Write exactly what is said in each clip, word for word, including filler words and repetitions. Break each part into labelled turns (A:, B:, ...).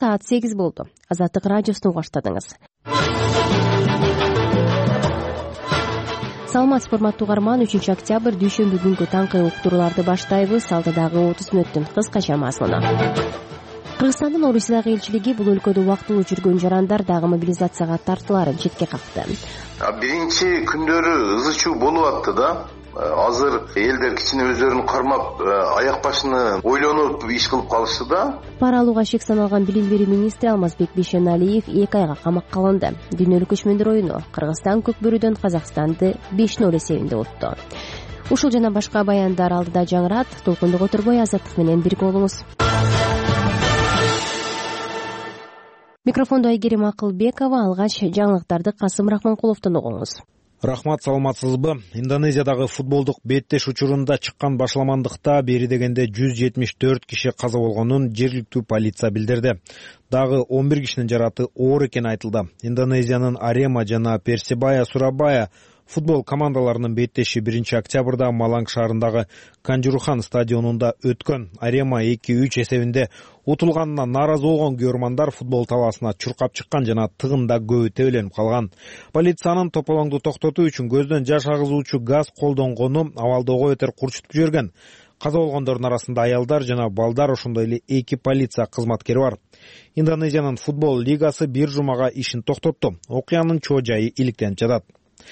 A: саат сегиз болду. Азаттык радиосун баштадыңыз. Саламатсыз урматтуу угарман, үчүнчү октябрь дүйшөмбү күнгү таңкы уктурууларды баштайбыз. Алдыдагы отуз мүнөттүн кыскача мазмуну. Кыргызстандын Орусиядагы элчилиги бул өлкөдө убактылуу жүргөн жарандар дагы мобилизацияга тартылаарын четке какты.
B: Биринчи күндөрү ызы чуу болуп атты да. Азыр элдер кичине өздөрүн кармап, аяк башыны ойлонуп иш кылып калышты да.
A: Пара алууга шек саналган билим берүү министри Алмазбек Бейшеналиев эки айга камакка алынды. Дүйнөлүк көчмөндөр оюну Кыргызстан Көкбөрүдөн Казакстанды беш ноль эсебинде утту. Ушул жана башка баяндар алдыда жаңырат. Толкунду которбой Азаттык менен бирге болуңуз. Микрофондо Айгерим Акылбекова, алгач жаңылыктарды Касым Рахманкуловдон угуңуз.
C: Рахмат, саламатсызбы? Индонезиядагы футболдук беттеш учурунда чыккан башламандыкта бери дегенде жүз жетимиш төрт киши каза болгонун жергиликтүү полиция билдирди. Дагы он бир кишинин жараты оор экени айтылды. Индонезиянын Арема жана Персебая Сурабая футбол командаларынын беттеши биринчи октябрда Маланг шаарындагы Канжурухан стадионунда өткөн. Арема эки үч эсебинде утулганына нааразы болгон көрөрмандар футбол талаасына чуркап чыккан жана тыгында көбү тебеленип калган. Полициянын тополоңду токтотуу үчүн көздөн жаш агызуучу газ колдонгону абалдоого бетер курчутуп жиберген. Каза болгондордун арасында аялдар жана балдар, ошондой эле эки полиция кызматкери бар. Индонезиянын футбол лигасы бир жумага ишин токтотту. Окуянын чоо жайы иликтенип жатат.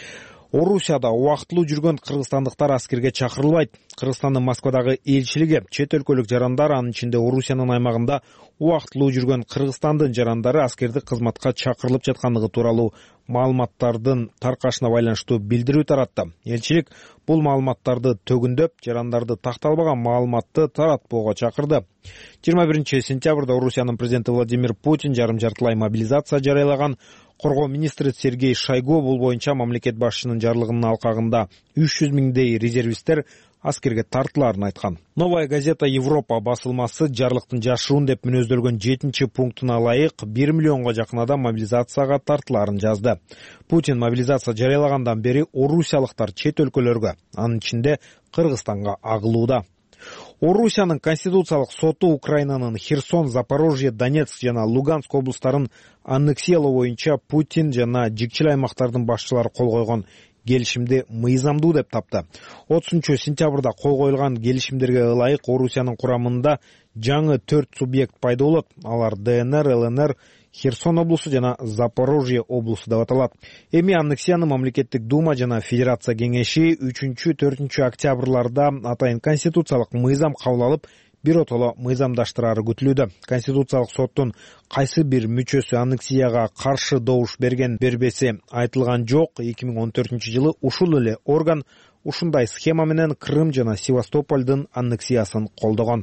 C: Орусияда убактылуу жүргөн кыргызстандыктар аскерге чакырылбайт. Кыргызстандын Москвадагы элчилиги чет өлкөлүк жарандар, анын ичинде Орусиянын аймагында убактылуу жүргөн Кыргызстандын жарандары аскердик кызматка чакырылып жаткандыгы тууралуу маалыматтардын таркашына байланыштуу билдирүү таратты. Элчилик бул маалыматтарды төгүндөп, жарандарды такталбаган маалыматты таратпоого чакырды. жыйырма биринчи сентябрда Орусиянын президенти Владимир Путин жарым жартылай мобилизация жарыялаган. Коргоо министри Сергей Шойгу бул боюнча мамлекет башчынын жарлыгынын алкагында үч жүз миңдей резервисттер аскерге тартылаарын айткан. Новая газета Европа басылмасы жарлыктын жашыруун деп мүнөздөлгөн жетинчи пунктуна ылайык бир миллионго жакын адам мобилизацияга тартылаарын жазды. Путин мобилизация жарыялагандан бери орусиялыктар чет өлкөлөргө, анын ичинде Кыргызстанга агылууда. Орусиянын конституциялык соту Украинанын Херсон, Запорожье, Донецк жана Луганск облустарын аннексиялоо боюнча Путин жана жикчил аймактардын башчылары кол койгон келишимди мыйзамдуу деп тапты. отузунчу сентябрда кол коюлган келишимдерге ылайык Орусиянын курамында жаңы төрт субъект пайда болот. Алар ДНР, ЛНР, Херсон облусу жана Запорожье облусу деп аталат. Эми аннексияны мамлекеттик дума жана федерация кеңеши үчүнчү төртүнчү октябрларда атайын конституциялык мыйзам кабыл алып, биротоло мыйзамдаштырары күтүлүүдө. Конституциялык соттун кайсы бир мүчөсү аннексияга каршы добуш берген бербеси айтылган жок. эки миң он төртүнчү жылы ушул эле орган ушундай схема менен Крым жана Севастополдун аннексиясын колдогон.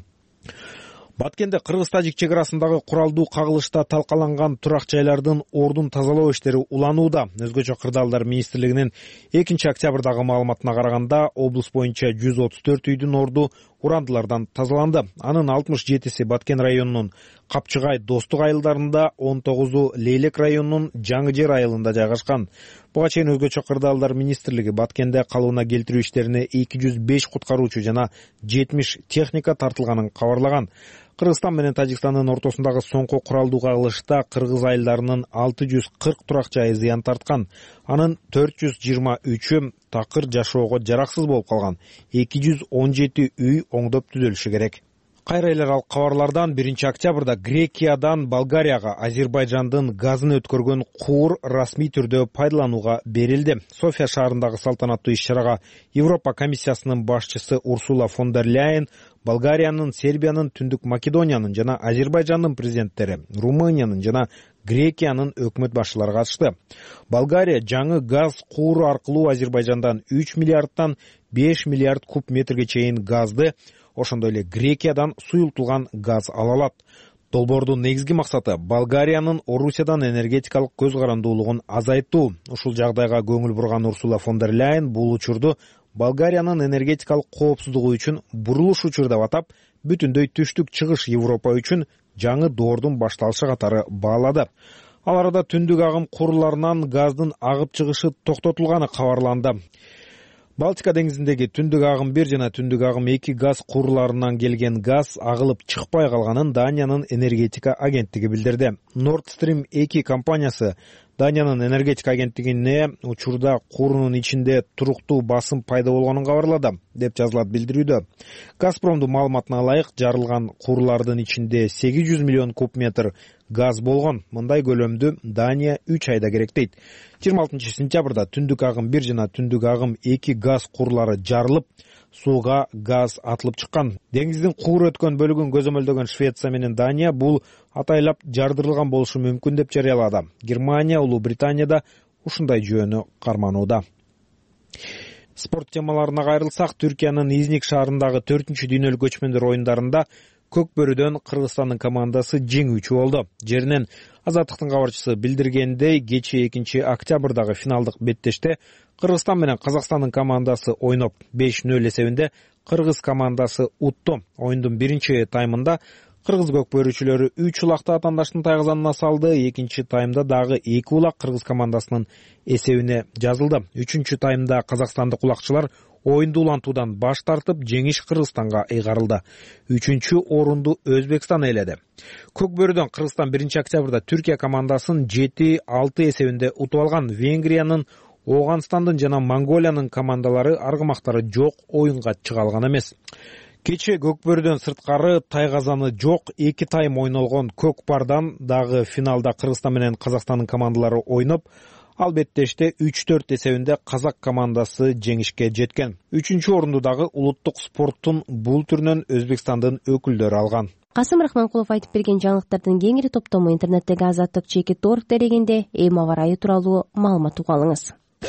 C: Баткенде Кыргыз-Тажик чек арасындагы куралдуу кагылышта талкаланган турак жайлардын ордун тазалоо иштери уланууда. Өзгөчө кырдаалдар министрлигинин экинчи октябрдагы маалыматына караганда, облус боюнча жүз отуз төрт үйдүн орду урандылардан тазаланды. Анын алтымыш жетиси Баткен районунун Капчыгай Достук айылдарында, он тогузу Лейлек районунун Жаңы Жер айылында жайгашкан. Буга чейин өзгөчө кырдаалдар министрлиги Баткенде калыбына келтирүү иштерине эки жүз беш куткаруучу жана жетимиш техника тартылганын кабарлаган. Кыргызстан менен Тажикстандын ортосундагы соңку куралдуу кагылышта кыргыз айылдарынын алты жүз кырк турак жайы зыян тарткан. Анын төрт жүз жыйырма үчү такыр жашоого жараксыз болуп калган. эки жүз он жети үй оңдоп түзөлүшү керек. Кайра эле ал кабарлардан биринчи октябрда Грекиядан Болгарияга Азербайжандын газын өткөргөн куур расмий түрдө пайдаланууга берилди. София шаарындагы салтанаттуу иш-чарага Европа комиссиясынын башчысы Урсула фон дер Ляйен, Болгариянын, Сербиянын, Түндүк Македониянын жана Азербайжандын президенттери, Румыниянын жана Грекиянын өкмөт башчылары катышты. Болгария жаңы газ кууру аркылуу Азербайжандан үч миллиардтан беш миллиард куб метрге чейин газды, ошондой эле Грекиядан суюлтулган газ ала алат. Долбоордун негизги максаты Болгариянын Орусиядан энергетикалык көз карандуулугун азайтуу. Ушул жагдайга көңүл бурган Урсула фон дер Ляйен бул учурду Болгариянын энергетикалык коопсуздугу үчүн бурулуш учуру деп атап, бүтүндөй түштүк чыгыш Европа үчүн жаңы доордун башталышы катары баалады. Ал арада түндүк агым кууруларынан газдын агып чыгышы токтотулганы кабарланды. Балтика деңизиндеги түндүк агым бир жана түндүк агым эки газ кууруларынан келген газ агылып чыкпай калганын Даниянын энергетика агенттиги билдирди. Nord Stream эки компаниясы Даниянын энергетика агенттигине учурда куурунун ичинде туруктуу басым пайда болгонун кабарлады, деп жазылат билдирүүдө. Газпромдун маалыматына ылайык, жарылган куурулардын ичинде сегиз жүз миллион куб метр газ болгон. Мындай көлөмдү Дания үч айда керек дейт. жыйырма алтынчы сентябрда түндүк агым бир жана түндүк агым эки газ куурулары жарылып, сууга газ атылып чыккан. Деңиздин куур өткөн бөлүгүн көзөмөлдөгөн Швеция менен Дания бул атайлап жардырылган болушу мүмкүн деп жарыялады. Германия, Улуу Британияда ушундай жүйөнү карманууда. Спорт темаларына кайрылсак, Түркиянын Изник шаарындагы төртүнчү дүйнөлүк көчмөндөр оюндарында көк бөрүдөн Кыргызстандын командасы жеңүүчү болду. Жеринен Азаттыктын кабарчысы билдиргендей, кечээ экинчи октябрдагы финалдык беттеште Кыргызстан менен Казакстандын командасы ойноп беш нөл эсебинде кыргыз командасы утту. Оюндун биринчи таймында кыргыз көкбөрүчүлөрү үч улакты атаандаштын тайгазанына салды. Экинчи таймда дагы эки улак кыргыз командасынын эсебине жазылды. Үчүнчү таймда казакстандык улакчылар оюнду улантуудан баш тартып, жеңиш Кыргызстанга ыйгарылды. Үчүнчү орунду Өзбекстан ээледи. Көкбөрүдөн Кыргызстан биринчи октябрда Түркия командасын жети алты эсебинде утуп алган. Венгриянын, Оганстандын жана Монголиянын командалары аргымактары жок оюнга чыга алган эмес. Кече көкбөрүдөн сырткары тайгазаны жок эки тайм ойнолгон Көкпардан дагы финалда Кыргызстан менен Казакстандын командалары ойноп, албеттеште үч төрт эсебинде казак командасы жеңишке жеткен. Үчүнчү орунду дагы улуттук спорттун бул түрүнөн Өзбекстандын өкүлдөрү алган.
A: Касым Рахманкулов айтып берген жаңылыктардын кеңири топтому интернеттеги Азаттык чекит орг дерегинде эми аба ырайы тууралуу маалымат уга алыңыз.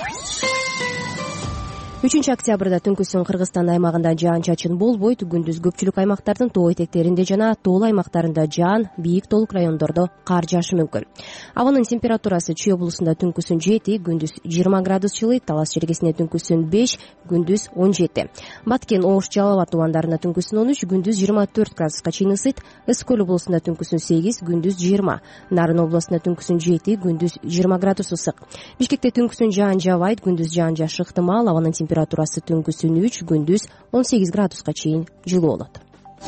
A: үчүнчү октябрда түнкүсүн Кыргызстан аймагында жаан-чачын болбойт. Күндүз көпчүлүк аймактардын тоо этектеринде жана тоолуу аймактарында жаан, бийик тоолук райондордо кар жаашы мүмкүн. Абанын температурасы Чүй облусунда түнкүсүн жети, күндүз жыйырма градус жылыйт. Талас Чергесине түнкүсүн беш, күндүз он жети. Баткен, Ош, Жалал Абад тубандарында түнкүсүн он үч, күндүз жыйырма төрт градуска чейин ысыйт. Ысык көл облусунда түнкүсүн сегиз, күндүз жыйырма. Нарын облусунда түнкүсүн жети, күндүз жыйырма градус ысык. Бишкекте түнкүсүн жаан жаабайт, күндүз жаан жаашы ыктымал. Абанын температурасы түнкүсүн үч, күндүз он сегиз градуска чейин жылуу болот.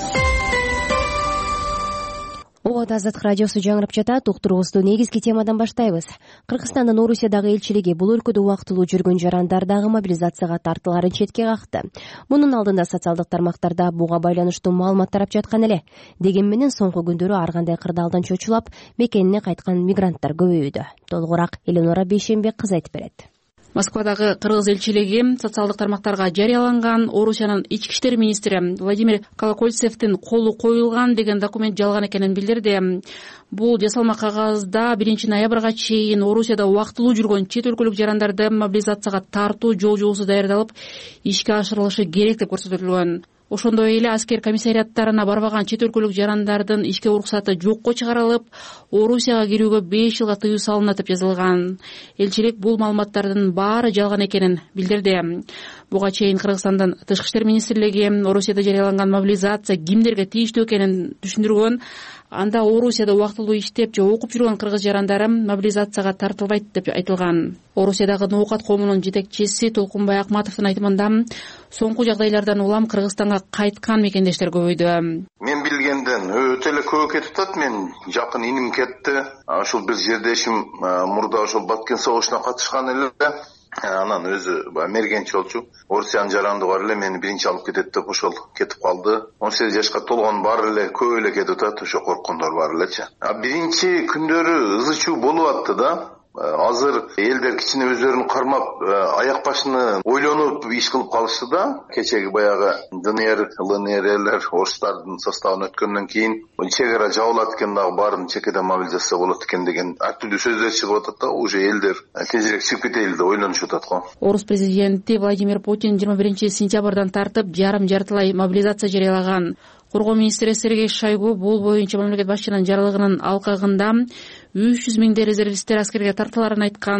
A: Обада Азаттык радиосу жаңырып жатат. Уктуруубузду негизги темадан баштайбыз. Кыргызстандын Орусиядагы элчилиги бул өлкөдө убактылуу жүргөн жарандардагы мобилизацияга тартылаарын четке какты. Мунун алдында социалдык тармактарда буга байланыштуу маалымат тарап жаткан эле. Дегени менен соңку күндөрү ар кандай кырдаалдан чочулап, мекенине кайткан мигранттар көбөйүүдө. Толугураак Эленора Бейшенбек кызы айтып берет.
D: Москвадагы кыргыз элчилиги социалдык тармактарга жарыяланган Орусиянын ички иштер министри Владимир Колокольцевдин колу коюлган деген документ жалган экенин билдирди. Бул жасалма кагазда биринчи ноябрга чейин Орусияда убактылуу жүргөн чет өлкөлүк жарандарды мобилизацияга тартуу жол-жобосу даярдалып, ишке ашырылышы керек деп көрсөтүлгөн. Ошондой эле аскер комиссариаттарына барбаган чет өлкөлүк жарандардын ишке уруксаты жокко чыгарылып, Орусияга кирүүгө беш жылга тыюу салынат деп жазылган. Элчилик бул маалыматтардын баары жалган экенин билдирди. Буга чейин Кыргызстандын тышкы иштер министрлиги Орусияда жарыяланган мобилизация кимдерге тийиштүү экенин түшүндүргөн. Анда Орусияда убактылуу иштеп же окуп жүргөн кыргыз жарандары мобилизацияга тартылбайт деп айтылган. Орусиядагы ноокат коомунун жетекчиси Толкунбай Акматовдун айтымында соңку жагдайлардан улам Кыргызстанга кайткан мекендештер көбөйдү.
B: Мен билгенден өтө эле көп кетип атат. Мен жакын иним кетти. Ошол бир жердешим мурда ошол Баткен согушуна катышкан эле. Анан өзү мергенчи болчу. Орусиянын жаранды бар эле мени биринчи алып кетет деп ошол кетип калды. он сегиз жашка толгон бар эле, көп эле кетип атат, ошо корккондор бар элечи. А биринчи күндөрү ызы чуу болуп атты да. Азыр элдер кичине өздөрүн кармап, аяк башыны ойлонуп иш кылып калышты да. Кечеги баягы ДНР, ЛНРлер орустардын составына өткөндөн кийин чек ара жабылат экен дагы, баарын чекеден мобилизация болот экен деген ар түрдүү сөздөр чыгып атат да. Уже элдер тезирээк чыгып кетели деп ойлонушуп атат го.
D: Орус президенти Владимир Путин жыйырма биринчи сентябрдан тартып жарым-жартылай мобилизация жарыялаган. Коргоо министри Сергей Шойгу бул боюнча мамлекет башчынын жарлыгынын алкагында үч жүз миңдей резервисттер аскерге тартылаарын айткан.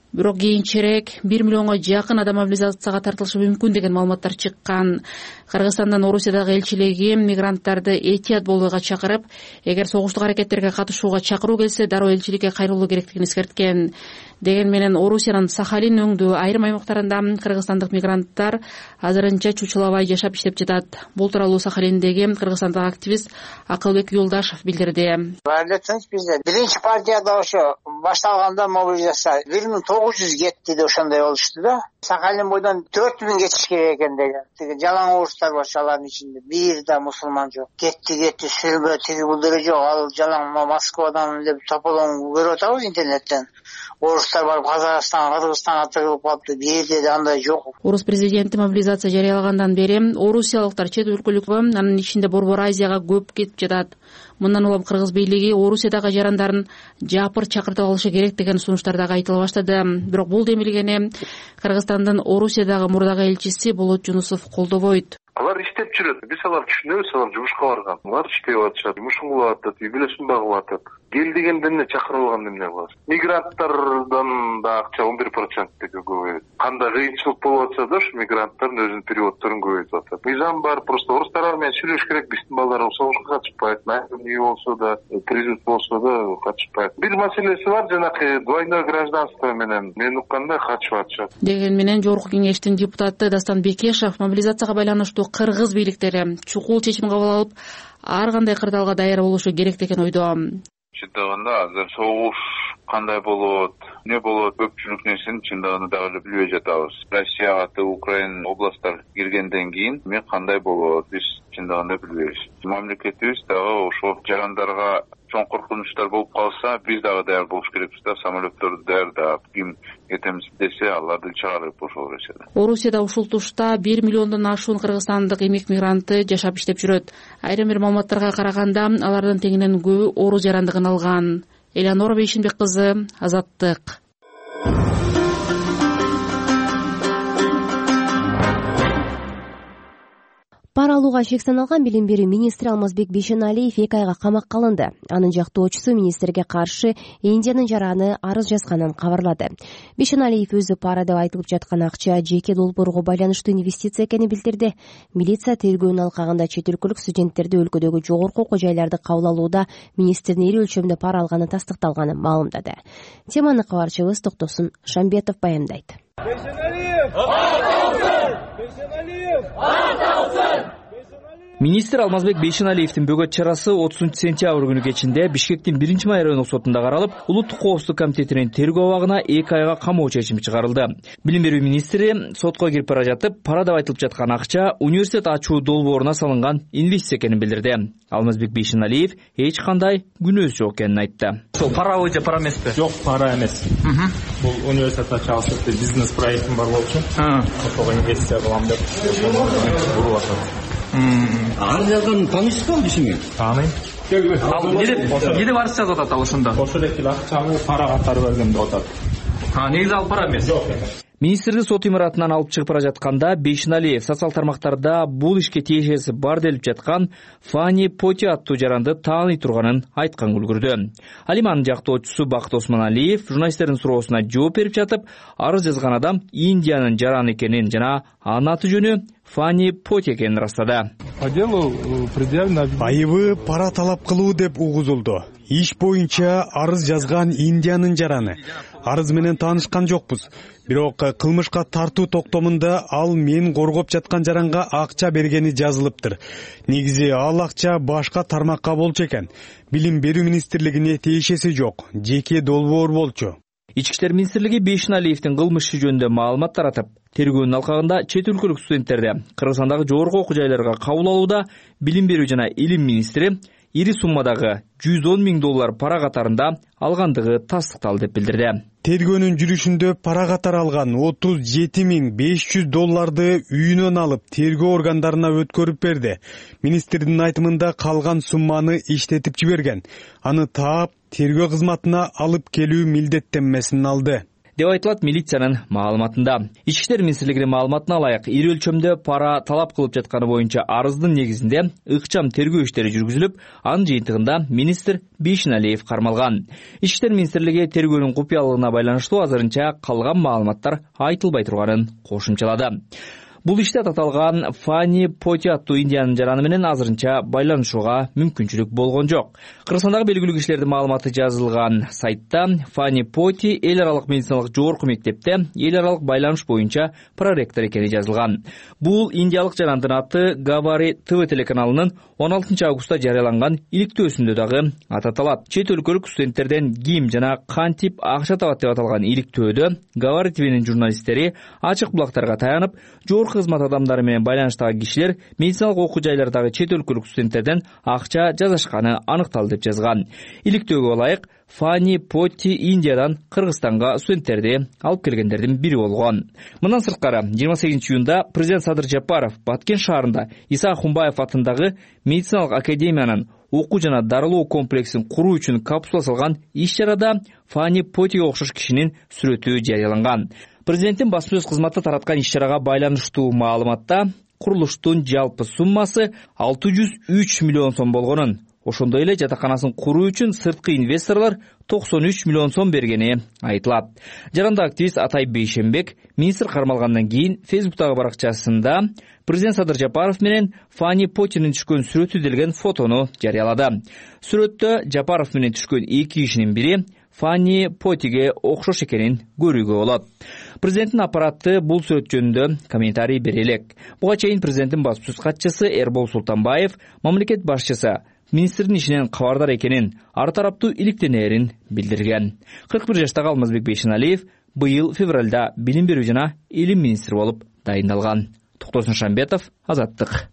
D: бирок кийинчерээк бир миллионго жакын адам мобилизацияга тартылышы мүмкүн деген маалыматтар чыккан. Кыргызстандын Орусиядагы элчилиги мигранттарды этият болууга чакырып, эгер согуштук аракеттерге катышууга чакыруу келсе, дароо элчиликке кайрылуу керектигин эскерткен. Деген менен Орусиянын Сахалин өңдүү айрым аймактарында кыргызстандык мигранттар азырынча чучулабай жашап иштеп жатат. Бул тууралуу Сахалиндеги кыргызстандык активист Акылбек Юлдашев билдирди.
E: Билесиңиз, бизде биринчи партияда ошо башталганда мобилизация бир миң тогуз жүз кетти деп ошондой болушту да. Сахалин бойдон төрт миң кетиш керек экен деген. Тиги жалаң орустар бар, алардын ичинде бир да мусулман жок. Кетти кетти сүрбө тиги бул деле жок. Ал жалаң Москвадан эле тополоң көрүп атабыз интернеттен. Орустар барып Казакстан, Кыргызстанга тыгылып калыптыр. Бир жерде да андай жок.
D: Орус президенти мобилизация жарыялагандан бери орусиялыктар чет өлкөлүк, анын ичинде Борбор Азияга көп кетип жатат. Мындан улам кыргыз бийлиги Орусиядагы жарандарын жапыр чакыртып алышы керек деген сунуштар дагы айтыла баштады. Бирок бул демилгени Кыргызстандын Орусиядагы мурдагы элчиси Болот Жунусов колдобойт.
F: Алар иштеп жүрөт. Биз алар түшүнөбүз, алар жумушка барган. Алар иштеп атышат, жумушун кылып атат, үйлөсүн багып атат. Кел дегенде эмне чакырып алганда эмне кылабыз? Мигранттардан да акча он бир процентке көбөйөт. Кандай кыйынчылык болуп атса да, ушу мигранттардын өзүнүн переводдорун көбөйтүп атат. Мыйзам бар, просто орустар менен сүйлөшүш керек. Биздин балдар согушка катышпайт, үй болсо да, призыв болсо да катышпайт. Бир маселеси бар, жанакы двойной гражданство менен мен укканда катышып атышат.
D: Деген менен Жогорку кеңештин депутаты Дастан Бекешев мобилизацияга байланыштуу кыргыз бийликтери чукул чечим кабыл алып, ар кандай кырдаалга даяр болушу керек деген ойдо.
G: Чындыгында азыр согуш кандай болот, эмне болот, көпчүлүк нерсени чындыгында дагы эле билбей жатабыз. Россияга Украина областтар киргенден кийин эме кандай болот, биз чындыгында билбейбиз. Мамлекетибиз дагы ошол жарандарга чоң коркунучтар болуп калса, биз дагы даяр болуш керекпиз да, самолетторду даярдап, ким кетемиз десе, аларды чыгарып ошол нерседе.
D: Орусияда ушул тушта бир миллиондон ашуун кыргызстандык эмек мигранты жашап иштеп жүрөт. Айрым бир маалыматтарга караганда, алардын теңинен көбү орус жарандыгын алган. Элеонора Бейшинбек кызы, Азаттык.
A: Пара алууга шек саналган билим берүү министри Алмазбек Бейшеналиев эки айга камакка алынды. Анын жактоочусу министрге каршы Индиянын жараны арыз жазганын кабарлады. Бейшеналиев өзү пара деп айтылып жаткан акча жеке долбоорго байланыштуу инвестиция экенин билдирди. Милиция тергөөнүн алкагында чет өлкөлүк студенттерди өлкөдөгү жогорку окуу жайларды кабыл алууда министрдин ири өлчөмдө пара алганы тастыкталганын маалымдады. Теманы кабарчыбыз Токтосун Шамбетов баяндайт.
H: Министр Алмазбек Бейшеналиевдин бөгөт чарасы отузунчу сентябрь күнү кечинде Бишкектин биринчи май райондук сотунда каралып, улуттук коопсуздук комитетинин тергөө абагына эки айга камоо чечими чыгарылды. Билим берүү министри сотко кирип бара жатып, пара деп айтылып жаткан акча университет ачуу долбооруна салынган инвестиция экенин билдирди. Алмазбек Бейшеналиев эч кандай күнөөсү жок экенин айтты.
I: Сол пара же пара эмеспи? Жок, пара эмес. Бул университет ачабыз бизнес проектим бар болчу. Ошого инвестиция кылам деп буруп атат.
J: Арыз жазганын тааныйсызбы ишиңи?
I: Тааныйм. Ал эмне деп арыз жазып атат ал ошондо? Ошол эле акчаны пара катары берген деп атат. А негизи ал пара эмес. Жок эмес.
H: Министрди сот имаратынан алып чыгып бара жатканда Бейшеналиев социал тармактарда бул ишке тиешеси бар делип жаткан Фани Поти аттуу жаранды тааный турганын айткан үлгүрдү. Ал эми анын жактоочусу Бакыт Осмоналиев журналисттердин суроосуна жооп берип жатып, арыз жазган адам Индиянын жараны экенин жана анын аты жөнү Фани Поти экенин ырастады.
C: Айыбы пара талап кылуу деп угузулду. Иш боюнча арыз жазган Индиянын жараны. Арыз менен таанышкан жокпуз. Бирок кылмышка тартуу токтомунда ал мен коргоп жаткан жаранга акча бергени жазылыптыр. Негизи ал акча башка тармакка болчу экен. Билим берүү министрлигине тиешеси жок. Жеке долбоор болчу.
H: Ички иштер министрлиги Бейшеналиевдин кылмыш иши жөнүндө маалымат таратып, тергөөнүн алкагында чет өлкөлүк студенттерди Кыргызстандагы жогорку окуу жайларга кабыл алууда билим берүү жана илим министри ири суммадагы жүз он миң доллар пара катарында алгандыгы тастыкталды деп билдирди.
C: Тергөөнүн жүрүшүндө пара катары алган отуз жети миң беш жүз долларды үйүнөн алып, тергөө органдарына өткөрүп берди. Министрдин айтымында калган сумманы иштетип жиберген. Аны таап, тергөө кызматына алып келүү милдеттенмесин алды.
H: деп айтылат милициянын маалыматында. Ички иштер министрлигинин маалыматына ылайык, ири өлчөмдө пара талап кылып жатканы боюнча арыздын негизинде ыкчам тергөө иштери жүргүзүлүп, анын жыйынтыгында министр Бейшеналиев кармалган. Ички иштер министрлиги тергөөнүн купуялыгына байланыштуу азырынча калган маалыматтар айтылбай турганын кошумчалады. Бул иште таталган Фани Поти аттуу Индиянын жараны менен азырынча байланышууга мүмкүнчүлүк болгон жок. Кыргызстандагы белгилүү кишилердин маалыматы жазылган сайтта Фани Поти эл аралык медициналык жогорку мектепте эл аралык байланыш боюнча проректор экени жазылган. Бул индиялык жарандын аты Гавари ТВ телеканалынын он алтынчы августта жарыяланган иликтөөсүндө дагы ататалат. Чет өлкөлүк студенттерден ким жана кантип акча табат деп аталган иликтөөдө Гавари ТВнин журналисттери ачык булактарга таянып, жогорку кызмат адамдары менен байланыштагы кишилер медициналык окуу жайлардагы чет өлкөлүк студенттерден акча жазышканы аныкталды деп жазган. Иликтөөгө ылайык, Фани Поти Индиядан Кыргызстанга студенттерди алып келгендердин бири болгон. Мындан сырткары, жыйырма сегизинчи июнда президент Садыр Жапаров Баткен шаарында Иса Ахунбаев атындагы медициналык академиянын окуу жана дарылоо комплексин куруу үчүн капсула салган иш-чарада Фани Потиге окшош кишинин сүрөтү жарыяланган. Президенттин басма сөз кызматы тараткан иш-чарага байланыштуу маалыматта курулуштун жалпы суммасы алты жүз үч миллион сом болгонун, ошондой эле жатаканасын куруу үчүн сырткы инвесторлор токсон үч миллион сом бергени айтылат. Жаранды активист Атай Бейшенбек министр кармалгандан кийин Фейсбуктагы баракчасында президент Садыр Жапаров менен Фани Потинин түшкөн сүрөтү делген фотону жарыялады. Сүрөттө Жапаров менен түшкөн эки кишинин бири Фани Потиге окшош экенин көрүүгө болот. Президенттин аппараты бул сүрөт жөнүндө комментарий бере элек. Буга чейин президенттин басма сөз катчысы Эрбол Султанбаев мамлекет башчысы министрдин ишинен кабардар экенин, ар тараптуу иликтенээрин билдирген. кырк бир жаштагы Алмазбек Бейшеналиев быйыл февралда билим берүү жана илим министри болуп дайындалган. Токтосун Шамбетов, Азаттык.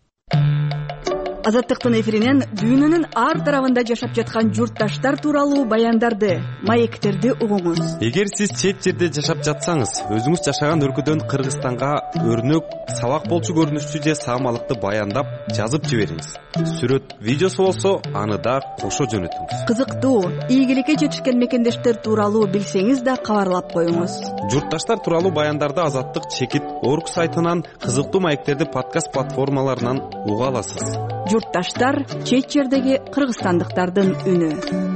K: Азаттыктын эфиринен дүйнөнүн ар тарабында жашап жаткан журтташтар тууралуу баяндарды, маектерди угуңуз.
L: Эгер сиз чет жерде жашап жатсаңыз, өзүңүз жашаган өлкөдөн Кыргызстанга өрнөк, сабак болчу көрүнүштүү же саамалыкты баяндап жазып жибериңиз. Сүрөт, видеосу болсо, аны да кошо жөнөтүңүз.
K: Кызыктуу, ийгиликке жетишкен мекендештер тууралуу билсеңиз да кабарлап коюңуз.
L: Журтташтар тууралуу баяндарды Азаттык чекит орг сайтынан, кызыктуу маектерди подкаст платформаларынан уга аласыз.
K: Журтташтар — чет жердеги кыргызстандыктардын үнү.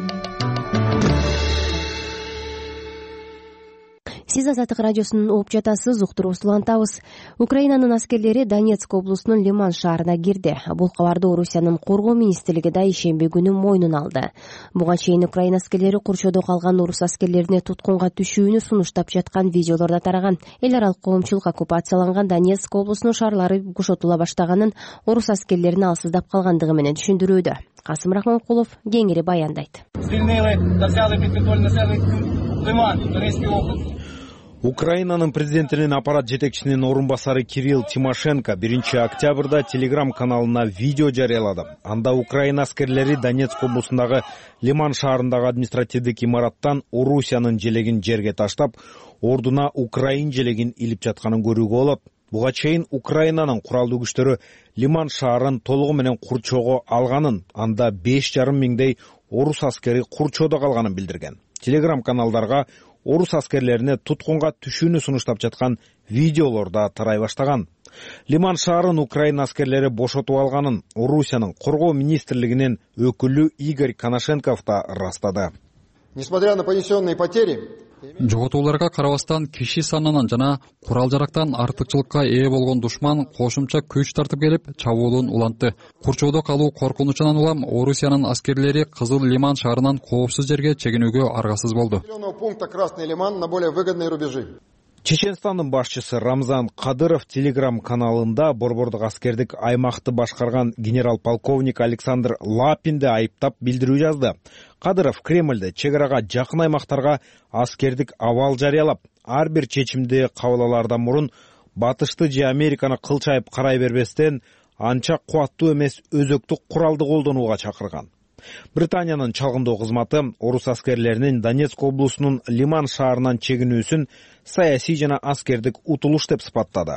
A: Сиз Азаттык радиосунун угуп жатасыз, уктуруубузду улантабыз. Украинанын аскерлери Донецк облусунун Лиман шаарына кирди. Бул кабарды Орусиянын коргоо министрлиги да ишемби күнү мойнуна алды. Буга чейин Украина аскерлери Курчоодо калган орус аскерлерине туткунга түшүүнү сунуштап жаткан видеолор да тараган. Эл аралык коомчулук оккупацияланган Донецк облусунун шаарлары бошотула баштаганын, орус аскерлерин алсыздап калгандыгы менен түшүндүрүүдө. Касым Рахманкулов кеңири баяндайт.
C: Украинанын президентинин аппарат жетекчисинин орун басары Кирилл Тимошенко биринчи октябрда Телеграм каналына видео жарыялады. Анда Украина аскерлери Донецк облусундагы Лиман шаарындагы административдик имараттан Орусиянын желегин жерге таштап, ордуна Украин желегин илип жатканын көрүүгө болот. Буга чейин Украинанын куралдуу күчтөрү Лиман шаарын толугу менен Курчоого алганын, анда беш жарым миңдей орус аскери Курчоодо калганын билдирген. Телеграм каналдарга орус аскерлерине туткунга түшүүнү сунуштап жаткан видеолор да тарай баштаган. Лиман шаарын Украина аскерлери бошотуп алганын Орусиянын коргоо министрлигинин өкүлү Игорь Коношенков да растады.
M: Несмотря на понесенные потери,
N: жоготууларга карабастан киши санынан жана курал-жарактан артыкчылыкка ээ болгон душман кошумча күч тартып келип чабуулун улантты. Курчоодо калуу коркунучунан улам Орусиянын аскерлери Кызыл Лиман шаарынан коопсуз жерге чегинүүгө аргасыз болду.
C: Чеченстандын башчысы Рамзан Кадыров Телеграм каналында борбордук аскердик аймакты башкарган генерал-полковник Александр Лапинди айыптап билдирүү жазды. Кадыров Кремльде чек арага жакын аймактарга аскердик абал жарыялап, ар бир чечимди кабыл алаардан мурун Батышты же Американы кылчайып карай бербестен анча кубаттуу эмес өзөктүк куралды колдонууга чакырган. Британиянын чалгындоо кызматы орус аскерлеринин Донецк облусунун Лиман шаарынан чегинүүсүн саясий жана аскердик утулуш деп сыпаттады.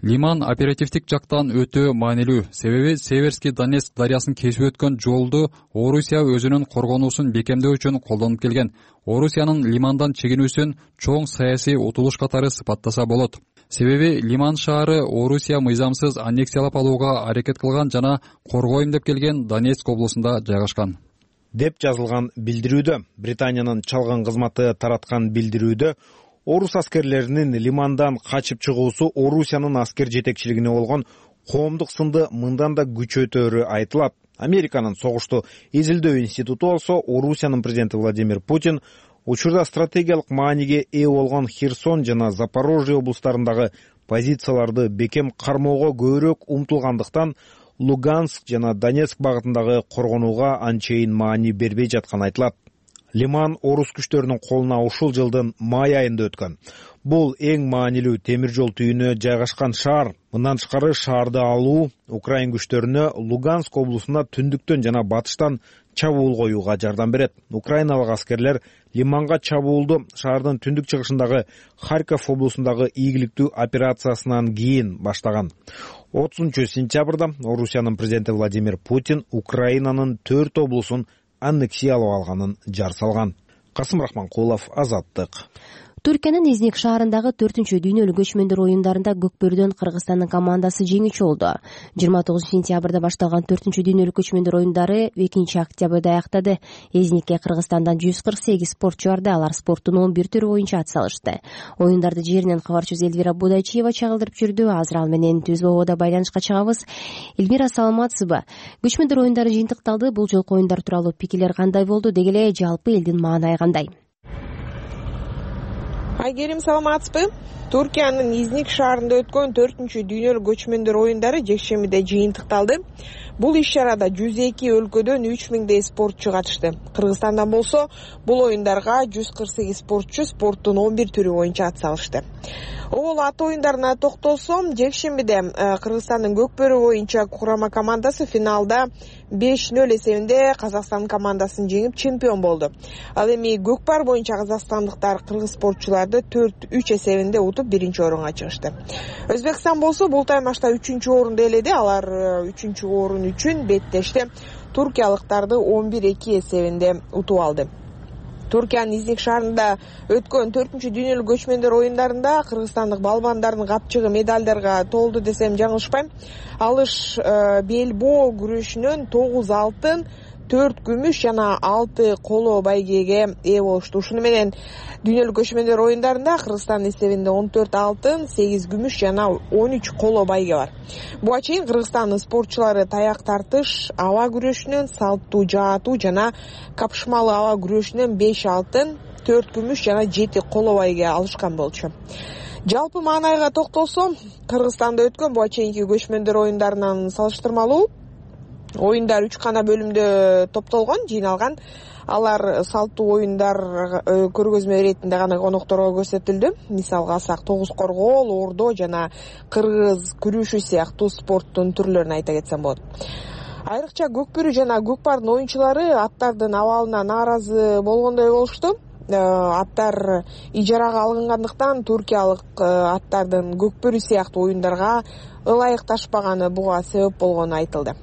N: Лиман оперативдик жактан өтө маанилүү, себеби Северский Донецк дарыясын кесип өткөн жолду Орусия өзүнүн коргонуусун бекемдөө үчүн колдонуп келген. Орусиянын Лимандан чегинүүсүн чоң саясий утулуш катары сыпаттаса болот. Себеби Лиман шаары Орусия мыйзамсыз аннексиялап алууга аракет кылган жана коргойм деп келген Донецк облусунда жайгашкан
C: деп жазылган билдирүүдө. Британиянын чалган кызматы тараткан билдирүүдө орус аскерлеринин Лимандан качып чыгуусу Орусиянын аскер жетекчилигине болгон коомдук сынды мындан да күчөтөөрү айтылат. Американын согушту изилдөө институту болсо Орусиянын президенти Владимир Путин учурда стратегиялык мааниге ээ болгон Херсон жана Запорожье облустарындагы позицияларды бекем кармоого көбүрөөк умтулгандыктан Луганск жана Донецк багытындагы коргонууга анчейин маани бербей жатканы айтылат. Лиман орус күчтөрүнүн колуна ушул жылдын май айында өткөн. Бул эң маанилүү темир жол түйүнү жайгашкан шаар. Мындан тышкары шаарды алуу Украин күчтөрүнө Луганск облусуна түндүктөн жана батыштан чабуул коюуга жардам берет. Украиналык аскерлер Лиманга чабуулду шаардын түндүк чыгышындагы Харьков облусундагы ийгиликтүү операциясынан кийин баштаган. отузунчу сентябрда Орусиянын президенти Владимир Путин Украинанын төрт облусун аннексиялап алганын жар салган. Касым Рахманкулов, Азаттык.
A: Түркиянын Изник шаарындагы төртүнчү дүйнөлүк көчмөндөр оюндарында Көкбөрүдөн Кыргызстандын командасы жеңүүчү болду. жыйырма тогузунчу сентябрда башталган төртүнчү дүйнөлүк көчмөндөр оюндары экинчи октябрда аяктады. Изникке Кыргызстандан жүз кырк сегиз спортчу барды. Алар спорттун он бир түрү боюнча ат салышты. Оюндарды жеринен кабарчыбыз Эльвира Будайчиева чагылдырып жүрдү. Азыр ал менен түз ободо байланышка чыгабыз. Эльвира, саламатсызбы? Көчмөндөр оюндары жыйынтыкталды. Бул жолку оюндар тууралуу пикирлер кандай болду? Деги эле жалпы элдин маанайы кандай?
O: Айгерим, саламатсызбы? Түркиянын Изник шаарында өткөн төртүнчү дүйнөлүк көчмөндөр оюндары жекшембиде жыйынтыкталды. Бул иш-чарада жүз эки өлкөдөн үч миңдей спортчу катышты. Кыргызстандан болсо бул оюндарга жүз кырк сегиз спортчу спорттун он бир түрү боюнча ат салышты. Ол ат оюндарына токтолсом, жекшембиде Кыргызстандын Көкбөрү боюнча курама командасы финалда беш нөл эсебинде Казакстан командасын жеңип чемпион болду. Ал эми көкпар боюнча казакстандыктар кыргыз спортчуларды төрт үч эсебинде утуп биринчи орунга чыгышты. Өзбекстан болсо бул таймашта үчүнчү орунду ээледи. Алар үчүнчү орун үчүн беттешти туркиялыктарды он бир эки эсебинде утуп алды. Түркиянын Изник шаарында өткөн төртүнчү дүйнөлүк көчмөндөр оюндарында кыргызстандык балбандардын капчыгы медалдарга толду десем жаңылышпайм. Алыш бел боо күрөшүнөн тогуз алтын, төрт күмүш жана алты коло байгеге ээ болушту. Ушуну менен дүйнөлүк көчмөндөр оюндарында Кыргызстан эсебинде он төрт алтын, сегиз күмүш жана он үч коло байге бар. Буга чейин Кыргызстандын спортчулары таяк тартыш, аба күрөшүнөн, салттуу жаатуу жана капшмалы аба күрөшүнөн беш алтын, төрт күмүш жана жети коло байге алышкан болчу. Жалпы маанайга токтолсом, Кыргызстанда өткөн буга чейинки көчмөндөр оюндарынан салыштырмалуу оюндар үч гана бөлүмдө топтолгон, жыйналган. Алар салттуу оюндар көргөзмө иретинде гана конокторго көрсөтүлдү. Мисалга алсак, тогуз коргоол, ордо жана кыргыз күрөшү сыяктуу спорттун түрлөрүн айта кетсем болот. Айрыкча көкбөрү жана көкпардын оюнчулары аттардын абалына нааразы болгондой болушту. Аттар ижарага алынгандыктан туркиялык аттардын көкбөрү сыяктуу оюндарга ылайыкташпаганы буга себеп болгону айтылды.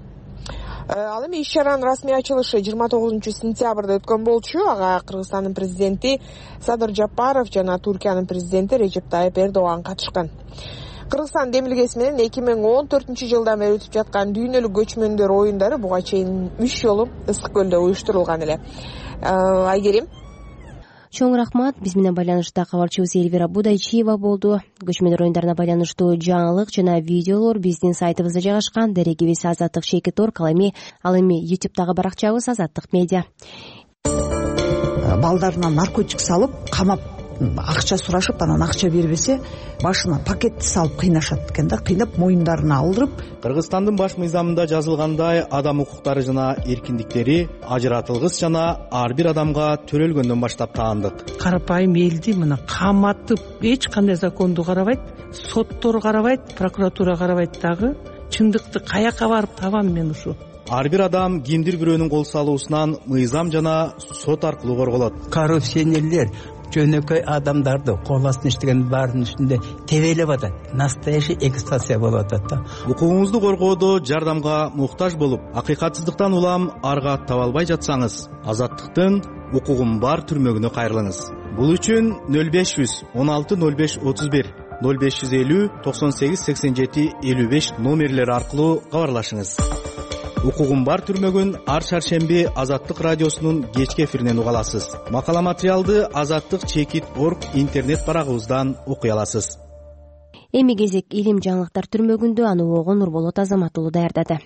O: Ал эми иш-чаранын расмий ачылышы жыйырма тогузунчу сентябрда өткөн болчу. Ага Кыргызстандын президенти Садыр Жапаров жана Туркиянын президенти Режеп Тайып Эрдоган катышкан. Кыргызстан демилгеси менен эки миң он төртүнчү жылдан бери өтүп жаткан дүйнөлүк көчмөндөр оюндары буга чейин үч жолу Ысык көлдө уюштурулган эле. Айгерим.
A: Чоң рахмат. Биз менен байланышта кабарчыбыз Эльвира Будайчиева болду. Көчмөндөр оюндарына байланыштуу жаңылык жана видеолор биздин сайтыбызда жайгашкан. Дерегибиз Азаттык чекит точка орг. Ал эми ал эми ютубтагы баракчабыз Азаттык медиа.
P: Балдарына наркотик салып, камап, акча сурашып, анан акча бербесе, башына пакетти салып кыйнашат экен да, кыйнап моюндарына алдырып.
Q: Кыргызстандын баш мыйзамында жазылгандай, адам укуктары жана эркиндиктери ажыратылгыс жана ар бир адамга төрөлгөндөн баштап таандык.
R: Карапайым элди мына каматып, эч кандай законду карабайт, соттор карабайт, прокуратура карабайт дагы. Чындыкты каяка барып табам мен ушу?
Q: ар бир адам кимдир бирөөнүн кол салуусунан мыйзам жана сот аркылуу корголот.
R: Коррупционерлер жөнөкөй адамдарды кол астына иштеген баарынын үстүндө тебелеп атат. Настоящий эксплуатация болуп атат да.
Q: Укугуңузду коргоодо жардамга муктаж болуп, акыйкатсыздыктан улам арга таба албай жатсаңыз, Азаттыктын укугум бар түрмөгүнө кайрылыңыз. Бул үчүн нөл беш жүз он алты нөл беш отуз бир нөл беш жүз элүү токсон сегиз сексен жети элүү беш номерлери аркылуу кабарлашыңыз. Укугум бар түрмөгүн ар шаршемби Азаттык радиосунун кечки эфиринен уга аласыз. Макала материалды азаттык чекит точка орг интернет барагыбыздан окуй аласыз.
A: Эми кезек илим жаңылыктар түрмөгүндө, аны угуу Нурболот Азамат уулу даярдады.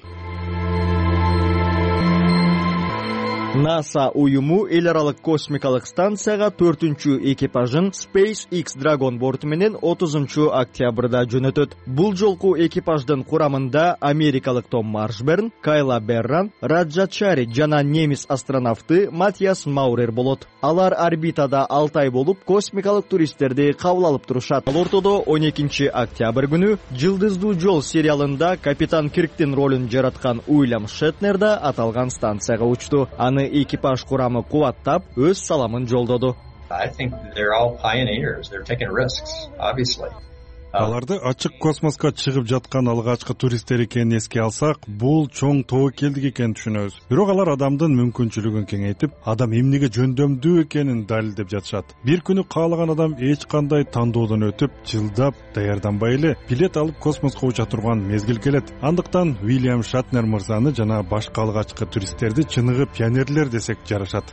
S: NASA уюму эл аралык космикалык станцияга төртүнчү экипажын SpaceX Dragon борту менен отузунчу октябрда жөнөтөт. Бул жолку экипаждын курамында америкалык Том Маршберн, Кайла Берран, Раджачари жана немис астронавты Матиас Маурер болот. Алар орбитада алты ай болуп, космикалык туристтерди кабыл алып турушат. Ал ортодо он экинчи октябрь күнү Жылдыздуу жол сериалында капитан Кирктин ролун жараткан Уильям Шетнер да аталган станцияга учту. Аны экипаж курамы кубаттап, өз саламын жолдоду.
T: Аларды ачык космоско чыгып жаткан алгачкы туристтер экенин эске алсак, бул чоң тобокелдик экенин түшүнөбүз. Бирок алар адамдын мүмкүнчүлүгүн кеңейтип, адам эмнеге жөндөмдүү экенин далилдеп жатышат. Бир күнү каалаган адам эч кандай тандоодон өтүп, жылдап даярданбай эле билет алып космоско уча турган мезгил келет. Андыктан Уильям Шатнер мырзаны жана башка алгачкы туристтерди чыныгы пионерлер десек жарашат.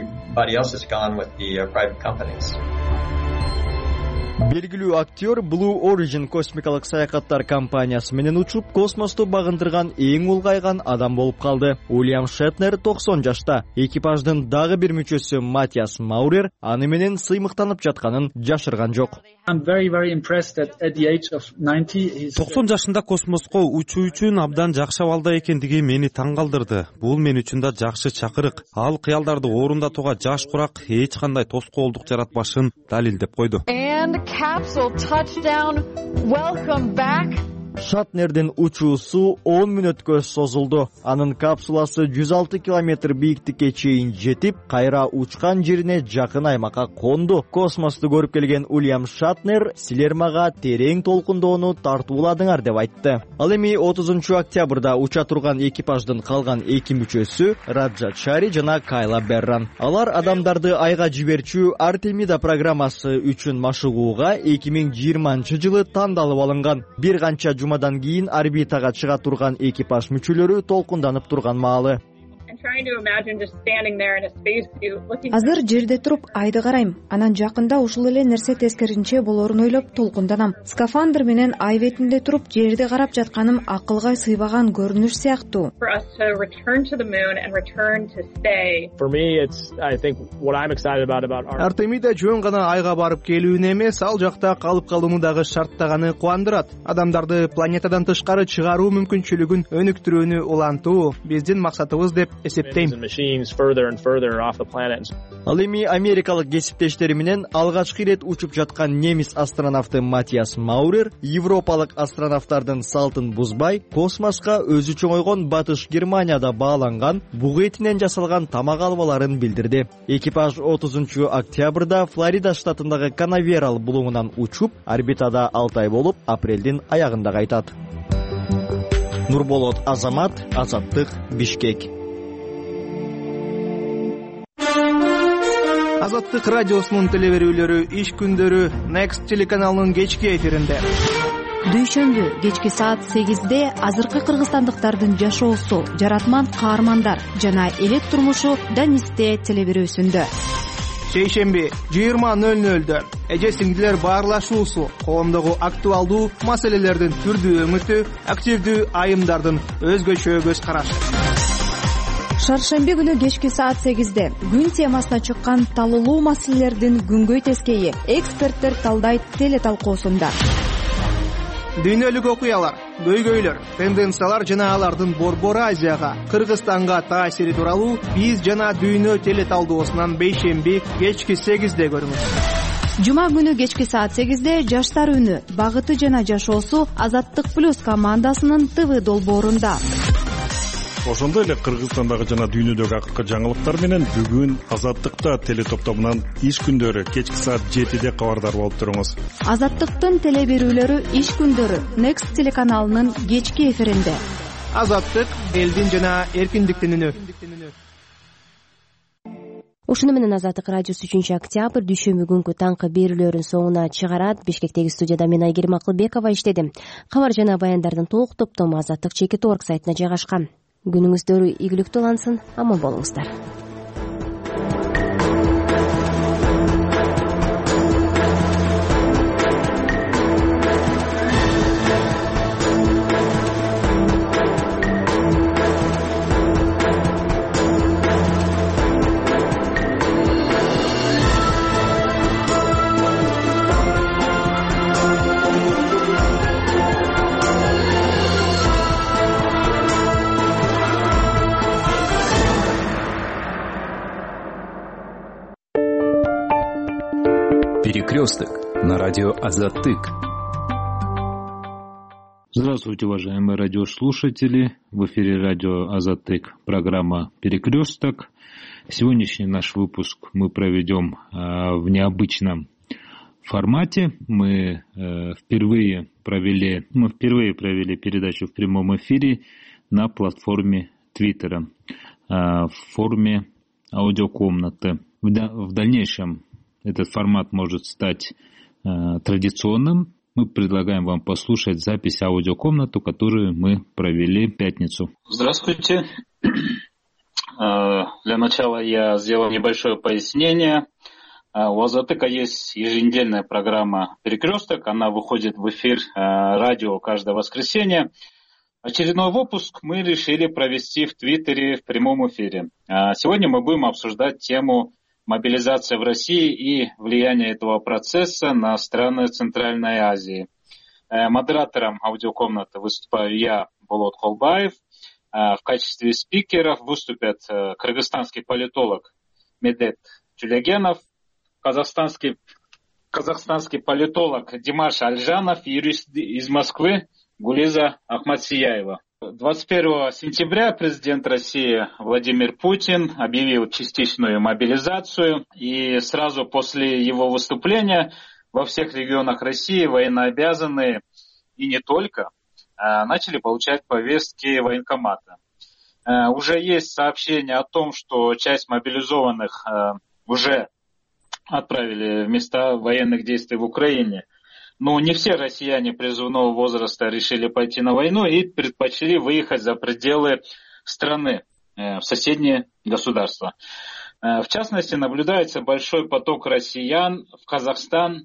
S: Белгилүү актер Blue Origin космикалык саякаттар компаниясы менен учуп, космосту багындырган эң улгайган адам болуп калды. Уильям Шетнер токсон жашта. Экипаждын дагы бир мүчөсү Матиас Маурер аны менен сыймыктанып жатканын жашырган жок.
L: токсон жашында космоско учуу үчүн абдан жакшы абалда экендиги мени таң калтырды. Бул мен үчүн да жакшы чакырык. Ал кыялдарды орундатууга жаш курак эч кандай тоскоолдук жаратпашын далилдеп койду.
U: Capsule touchdown. Welcome back.
S: Шатнердин учуусу он мүнөткө созулду. Анын капсуласы жүз алты километр бийиктикке чейин жетип, кайра учкан жерине жакын аймакка конду. Космосту көрүп келген Уильям Шатнер силер мага терең толкундоону тартууладыңар деп айтты. Ал эми отузунчу октябрда уча турган экипаждын калган эки мүчөсү Раджачари жана Кайла Берран. Алар адамдарды айга жиберчү Артемида программасы үчүн машыгууга эки миң жыйырманчы жылы тандалып алынган. Бир канча жумадан кийин орбитага чыга турган экипаж мүчөлөрү толкунданып турган маалы.
V: Азыр жерде туруп айды карайм. Анан жакында ушул эле нерсе тескеринче болорун ойлоп толкунданам. Скафандр менен ай бетинде туруп жерди карап жатканым акылга сыйбаган көрүнүш сыяктуу.
W: Артемида жөн гана айга барып келүүнү эмес, ал жакта калып калууну дагы шарттаганы кубандырат. Адамдарды планетадан тышкары чыгаруу мүмкүнчүлүгүн өнүктүрүүнү улантуу биздин максатыбыз деп эсептейм.
S: Ал эми америкалык кесиптештери менен алгачкы ирет учуп жаткан немис астронавты Матиас Маурер европалык астронавттардын салтын бузбай, космоско өзү чоңойгон Батыш Германияда бааланган буг этинен жасалган тамак албаларын билдирди. Экипаж отузунчу октябрда Флорида штатындагы Канаверал булуңунан учуп, орбитада алты ай болуп, апрелдин аягында кайтат. Нурболот Азамат, Азаттык, Бишкек.
W: Азаттык радиосунун телеберүүлөрү иш күндөрү Next телеканалынын кечки эфиринде.
K: Дүйшөмбү кечки саат сегизде азыркы кыргызстандыктардын жашоосу, жаратман каармандар жана элек турмушу Данисте телеберүүсүндө.
W: Шейшемби жыйырма нөл нөлдө эже сиңдилер баарлашуусу, коомдогу актуалдуу маселелердин түрдүү өңүтү, активдүү айымдардын өзгөчө көз карашы.
K: Шаршемби күнү кечки саат сегизде күн темасына чыккан талуулуу маселелердин күнгөй тескейи эксперттер талдайт телеталкуусунда.
W: Дүйнөлүк окуялар, көйгөйлөр, тенденциялар жана алардын Борбор Азияга, Кыргызстанга таасири тууралуу биз жана дүйнө телеталдоосунан бейшемби кечки сегизде көрүңүз.
K: Жума күнү кечки саат сегизде жаштар үнү, багыты жана жашоосу Азаттык плюс командасынын ТВ долбоорунда.
T: ошондой эле Кыргызстандагы жана дүйнөдөгү акыркы жаңылыктар менен бүгүн Азаттыкта теле топтомунан иш күндөрү кечки саат жетиде кабардар болуп туруңуз.
K: Азаттыктын теле берүүлөрү иш күндөрү Next телеканалынын кечки эфиринде.
W: Азаттык элдин жана эркиндиктин үнү.
A: Ушуну менен Азаттык радиосу үчүнчү октябрь дүйшөмбү күнкү таңкы берүүлөрүн соңуна чыгарат. Бишкектеги студияда мен Айгерим Акылбекова иштедим. Кабар жана баяндардын толук топтому Азаттык чекит точка орг сайтына жайгашкан. Күнүңүздөр ийгиликтүү улансын, аман болуңуздар.
B: Перекресток на радио Азаттык.
E: Здравствуйте, уважаемые радиослушатели. В эфире радио Азаттык, программа «Перекресток». Сегодняшний наш выпуск мы проведем э, в необычном формате. Мы э, впервые провели, мы впервые провели передачу в прямом эфире на платформе Твиттера э, в форме аудиокомнаты. В, да, в дальнейшем этот формат может стать э, традиционным. Мы предлагаем вам послушать запись аудиокомнаты, которую мы провели в пятницу.
F: Здравствуйте. Для начала я сделаю небольшое пояснение. У Азаттыка есть еженедельная программа «Перекресток». Она выходит в эфир радио каждое воскресенье. Очередной выпуск мы решили провести в Твиттере в прямом эфире. Сегодня мы будем обсуждать тему мобилизация в России и влияние этого процесса на страны Центральной Азии. Модератором аудиокомнаты выступаю я, Болот Холбаев. В качестве спикеров выступят кыргызстанский политолог Медет Тюлягенов, казахстанский, казахстанский политолог Димаш Альжанов и юрист из Москвы Гулиза Ахмадсияева. двадцать первого сентября президент России Владимир Путин объявил частичную мобилизацию, и сразу после его выступления во всех регионах России военнообязанные и не только начали получать повестки военкомата. Уже есть сообщение о том, что часть мобилизованных уже отправили в места военных действий в Украине. Но не все россияне призывного возраста решили пойти на войну и предпочли выехать за пределы страны, в соседние государства. В частности, наблюдается большой поток россиян в Казахстан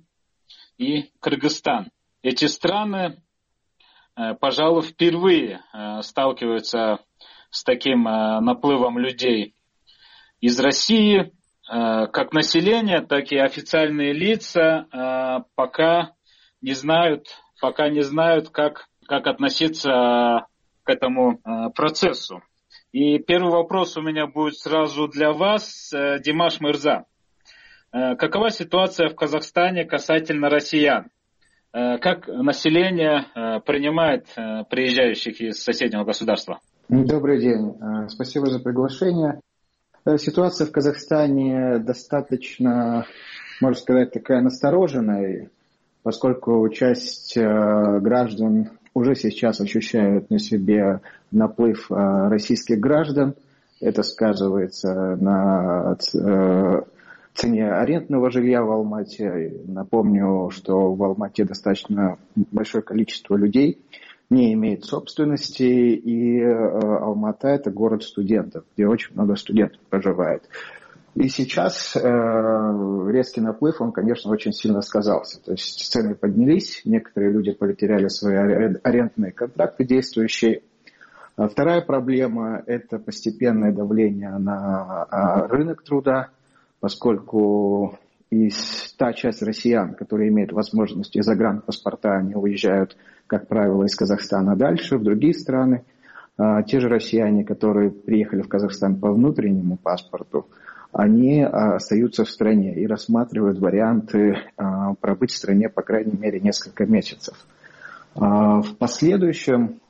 F: и Кыргызстан. Эти страны, пожалуй, впервые сталкиваются с таким наплывом людей из России. Как население, так и официальные лица пока не знают, пока не знают, как, как относиться к этому э, процессу. И первый вопрос у меня будет сразу для вас, э, Димаш Мырза. Э, какова ситуация в Казахстане касательно россиян? Э, как население э, принимает э, приезжающих из соседнего государства?
X: Добрый день. Э, спасибо за приглашение. Э, ситуация в Казахстане достаточно, можно сказать, такая настороженная, поскольку часть э, граждан уже сейчас ощущают на себе наплыв э, российских граждан. Это сказывается на э, цене арендного жилья в Алмате. Напомню, что в Алмате достаточно большое количество людей не имеет собственности, и э, Алмата – это город студентов, где очень много студентов проживает. И сейчас э, резкий наплыв, он, конечно, очень сильно сказался. То есть цены поднялись, некоторые люди потеряли свои арендные контракты действующие. А вторая проблема – это постепенное давление на а, рынок труда, поскольку из та часть россиян, которые имеют возможности загранпаспорта, они уезжают, как правило, из Казахстана дальше, в другие страны. А, те же россияне, которые приехали в Казахстан по внутреннему паспорту, они остаются в стране и рассматривают варианты пробыть в стране, по крайней мере, несколько месяцев. В последующем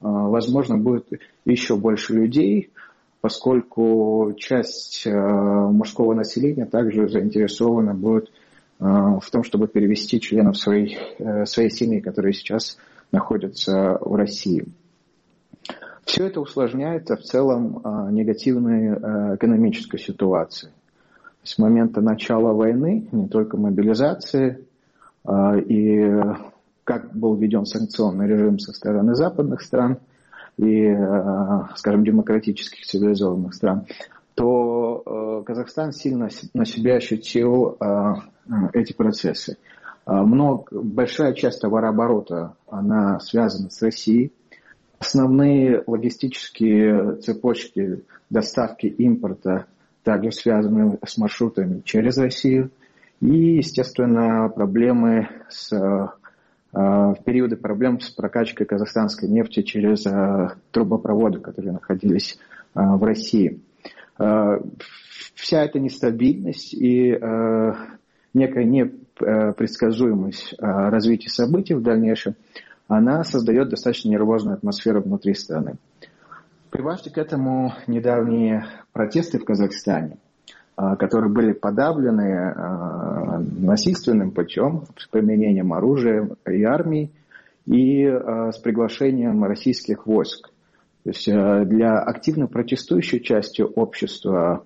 X: возможно, будет еще больше людей, поскольку часть мужского населения также заинтересована будет в том, чтобы перевести членов своей, своей семьи, которые сейчас находятся в России. Все это усложняется в целом негативной экономической ситуацией. С момента начала войны, не только мобилизации, и как был введен санкционный режим со стороны западных стран и, скажем, демократических цивилизованных стран, то Казахстан сильно на себя ощутил эти процессы. Много, большая часть товарооборота, она связана с Россией. Основные логистические цепочки доставки импорта также связаны с маршрутами через Россию. И, естественно, проблемы с, в периоды проблем с прокачкой казахстанской нефти через трубопроводы, которые находились в России. Вся эта нестабильность и некая непредсказуемость развития событий в дальнейшем, она создает достаточно нервозную атмосферу внутри страны. Прибавьте к этому недавние протесты в Казахстане, которые были подавлены насильственным путем, с применением оружия и армии, и с приглашением российских войск. То есть для активно протестующей части общества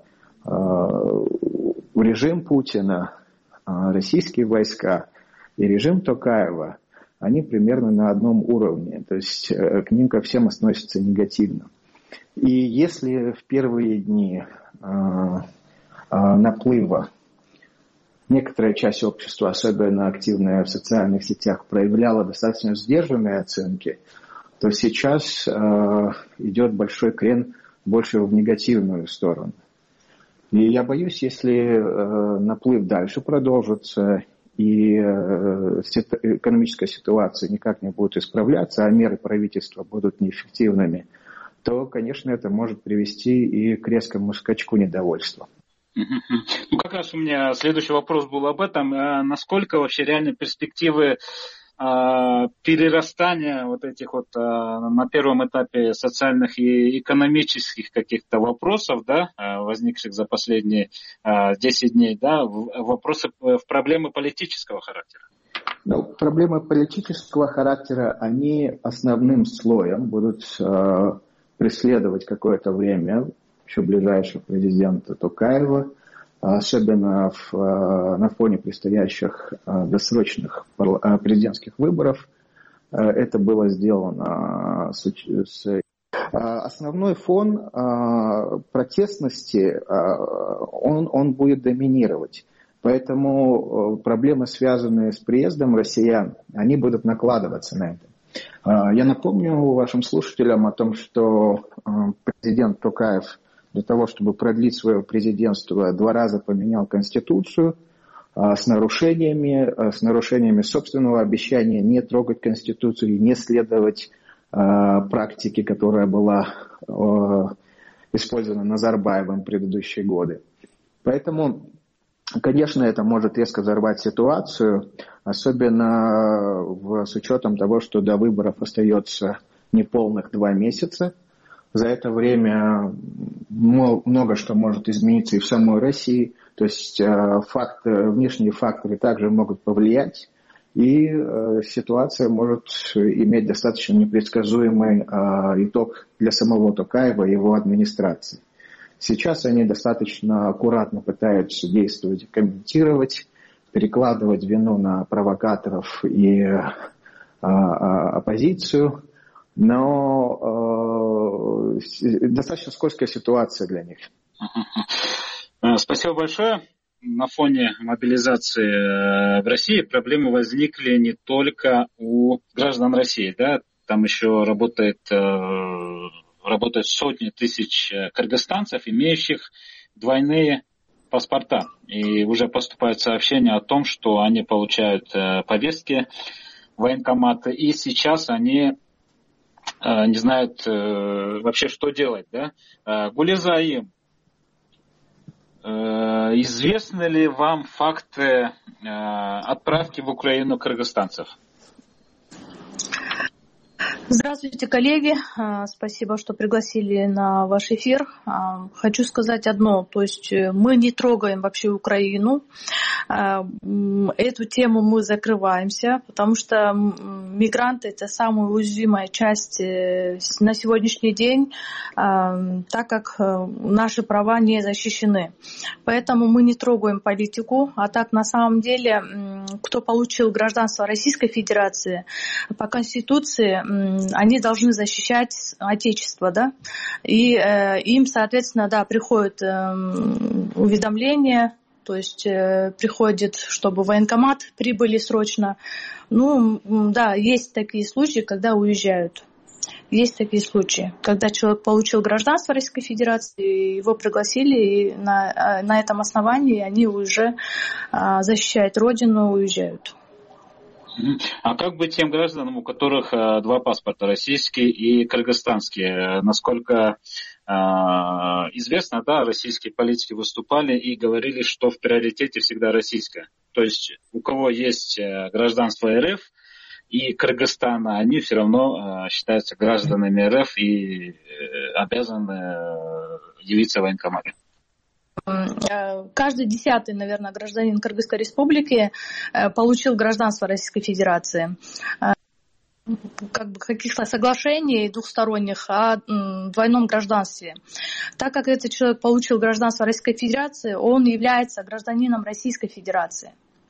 X: режим Путина, российские войска и режим Токаева, они примерно на одном уровне, то есть к ним ко всем относятся негативно. И если в первые дни э, э, наплыва некоторая часть общества, особенно активная в социальных сетях, проявляла достаточно сдержанные оценки, то сейчас э, идет большой крен больше в негативную сторону. И я боюсь, если э, наплыв дальше продолжится, и э, экономическая ситуация никак не будет исправляться, а меры правительства будут неэффективными, то, конечно, это может привести и к резкому скачку недовольства.
F: Ну, как раз у меня следующий вопрос был об этом. А насколько вообще реальны перспективы а, перерастания вот этих вот а, на первом этапе социальных и экономических каких-то вопросов, да, возникших за последние а, десять дней, да, в, вопросы, в проблемы политического характера?
X: Ну, проблемы политического характера, они основным слоем будут а, преследовать какое-то время еще ближайшего президента Токаева, особенно в, на фоне предстоящих досрочных президентских выборов. Это было сделано с, с основной фон протестности, он, он будет доминировать. Поэтому проблемы, связанные с приездом россиян, они будут накладываться на это. Я напомню вашим слушателям о том, что президент Токаев для того, чтобы продлить свое президентство, два раза поменял Конституцию с нарушениями, с нарушениями собственного обещания не трогать Конституцию и не следовать практике, которая была использована Назарбаевым в предыдущие годы. Поэтому, конечно, это может резко взорвать ситуацию, особенно в, с учетом того, что до выборов остается неполных два месяца. За это время много что может измениться и в самой России. То есть факторы, внешние факторы также могут повлиять. И ситуация может иметь достаточно непредсказуемый итог для самого Токаева и его администрации. Сейчас они достаточно аккуратно пытаются действовать, комментировать, перекладывать вину на провокаторов и а, а, оппозицию, но э, достаточно скользкая ситуация для них.
F: Спасибо большое. На фоне мобилизации в России проблемы возникли не только у граждан России, да, там еще работает... работают сотни тысяч кыргызстанцев, имеющих двойные паспорта. И уже поступают сообщения о том, что они получают повестки в военкоматы, и сейчас они не знают вообще, что делать. Да? Гулизаим, известны ли вам факты отправки в Украину кыргызстанцев?
D: Здравствуйте, коллеги. Спасибо, что пригласили на ваш эфир. Хочу сказать одно, то есть мы не трогаем вообще Украину. Эту тему мы закрываемся, потому что мигранты — это самая уязвимая часть на сегодняшний день, так как наши права не защищены. Поэтому мы не трогаем политику, а так на самом деле, кто получил гражданство Российской Федерации, по Конституции они должны защищать Отечество, да, и э, им, соответственно, да, приходит э, уведомление, то есть э, приходит, чтобы в военкомат прибыли срочно. Ну, да, есть такие случаи, когда уезжают. Есть такие случаи, когда человек получил гражданство Российской Федерации, его пригласили, и на, на этом основании они уже э, защищают Родину, уезжают.
F: А как быть тем гражданам, у которых э, два паспорта, российский и кыргызстанский? Насколько э, известно, да, российские политики выступали и говорили, что в приоритете всегда российское. То есть у кого есть э, гражданство РФ и Кыргызстана, они все равно э, считаются гражданами РФ и э, обязаны э, явиться в военкомате.
D: Каждый десятый, наверное, гражданин Кыргызской республики получил гражданство Российской Федерации. Как бы каких-то соглашений двухсторонних о двойном гражданстве. Так как этот человек получил гражданство Российской Федерации, он является гражданином Российской Федерации.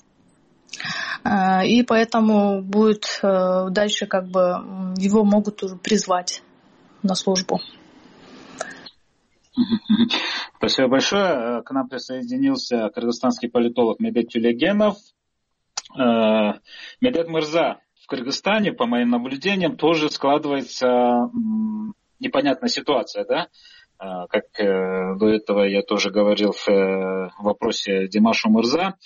D: И поэтому будет дальше, как бы, его могут уже призвать на службу.
F: Спасибо большое. К нам присоединился кыргызстанский политолог Медет Тюлегенов. Медет Мырза, в Кыргызстане, по моим наблюдениям, тоже складывается непонятная ситуация, да? Как до этого я тоже говорил в вопросе Димашу Мырза.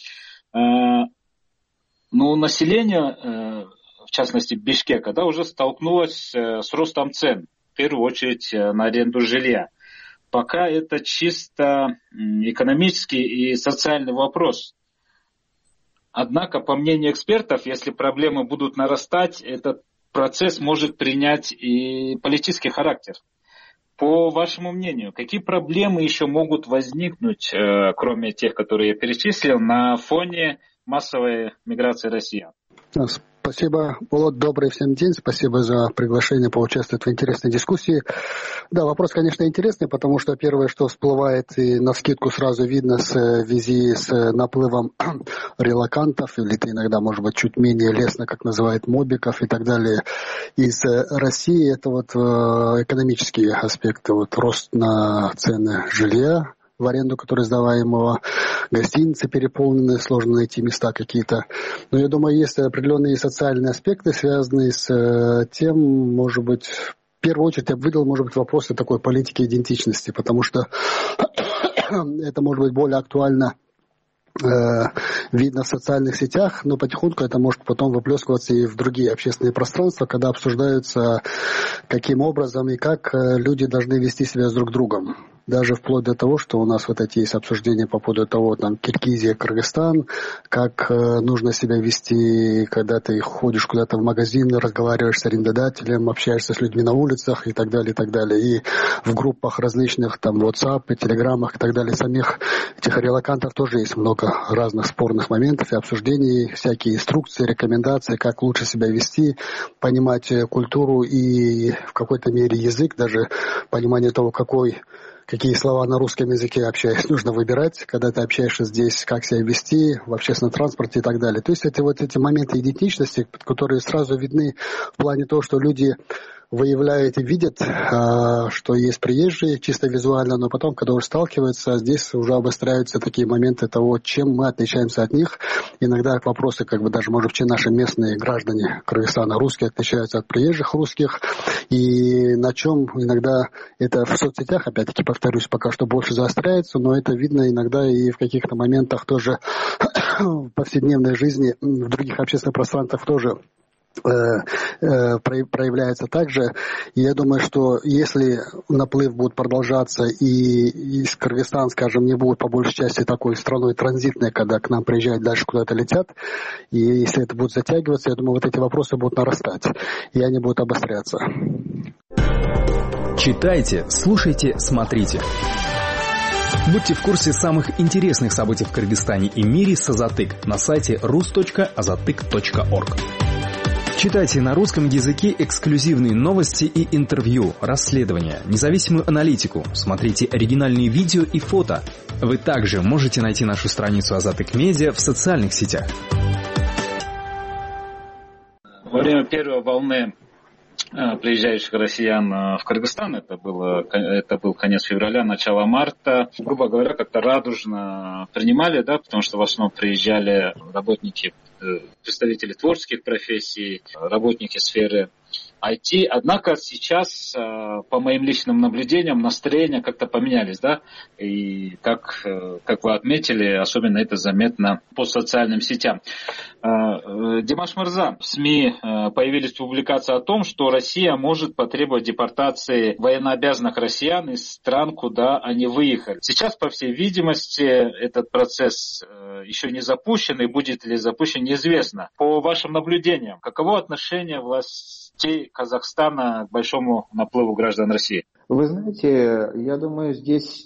F: Но население, в частности Бишкека, да, уже столкнулось с ростом цен, в первую очередь на аренду жилья. Пока это чисто экономический и социальный вопрос. Однако, по мнению экспертов, если проблемы будут нарастать, этот процесс может принять и политический характер. По вашему мнению, какие проблемы еще могут возникнуть, кроме тех, которые я перечислил, на фоне массовой миграции россиян?
G: Спасибо, Володь, добрый всем день, спасибо за приглашение поучаствовать в интересной дискуссии. Да, вопрос, конечно, интересный, потому что первое, что всплывает и навскидку сразу видно в связи с наплывом релокантов, или это иногда, может быть, чуть менее лестно, как называют, мобиков и так далее, из России, это вот экономические аспекты, вот рост на цены жилья в аренду, которые сдаваемого, гостиницы переполнены, сложно найти места какие-то. Но я думаю, есть определенные социальные аспекты, связанные с тем, может быть, в первую очередь я бы выделил, может быть, вопросы такой политики идентичности, потому что это может быть более актуально видно в социальных сетях, но потихоньку это может потом выплескиваться и в другие общественные пространства, когда обсуждаются, каким образом и как люди должны вести себя с друг другом. Даже вплоть до того, что у нас вот эти есть обсуждения по поводу того, там, Киргизия, Кыргызстан, как э, нужно себя вести, когда ты ходишь куда-то в магазин, разговариваешь с арендодателем, общаешься с людьми на улицах и так далее, и так далее. И в группах различных, там, WhatsApp, и Телеграмах и так далее, самих этих релокантов тоже есть много разных спорных моментов и обсуждений, всякие инструкции, рекомендации, как лучше себя вести, понимать культуру и в какой-то мере язык, даже понимание того, какой какие слова на русском языке общаясь нужно выбирать, когда ты общаешься здесь, как себя вести в общественном транспорте и так далее. То есть это вот эти моменты идентичности, которые сразу видны в плане того, что люди выявляют и видят, что есть приезжие чисто визуально, но потом, когда уже сталкиваются, здесь уже обостряются такие моменты того, чем мы отличаемся от них. Иногда вопросы, как бы даже, может быть, наши местные граждане Кыргызстана, русские, отличаются от приезжих русских, и на чем иногда это в соцсетях, опять-таки, повторюсь, пока что больше заостряется, но это видно иногда и в каких-то моментах тоже в повседневной жизни, в других общественных пространствах тоже проявляется также. И я думаю, что если наплыв будет продолжаться и из Кыргызстана, скажем, не будет по большей части такой страной транзитной, когда к нам приезжают, дальше куда-то летят, и если это будет затягиваться, я думаю, вот эти вопросы будут нарастать, и они будут обостряться.
B: Читайте, слушайте, смотрите. Будьте в курсе самых интересных событий в Кыргызстане и мире с Азатык на сайте рус точка азатык точка орг. Читайте на русском языке эксклюзивные новости и интервью, расследования, независимую аналитику. Смотрите оригинальные видео и фото. Вы также можете найти нашу страницу Азатык Медиа в социальных сетях.
F: Во время первой волны приезжающих россиян в Кыргызстан, это, было, это был конец февраля, начало марта, грубо говоря, как-то радужно принимали, да, потому что в основном приезжали работники, представители творческих профессий, работники сферы ай ти. Однако сейчас, по моим личным наблюдениям, настроения как-то поменялись, да, и как, как вы отметили, особенно это заметно по социальным сетям. Димаш Мырза, в СМИ появились публикации о том, что Россия может потребовать депортации военнообязанных россиян из стран, куда они выехали. Сейчас, по всей видимости, этот процесс еще не запущен, и будет ли запущен, неизвестно. По вашим наблюдениям, каково отношение властей Казахстана к большому наплыву граждан России?
X: Вы знаете, я думаю, здесь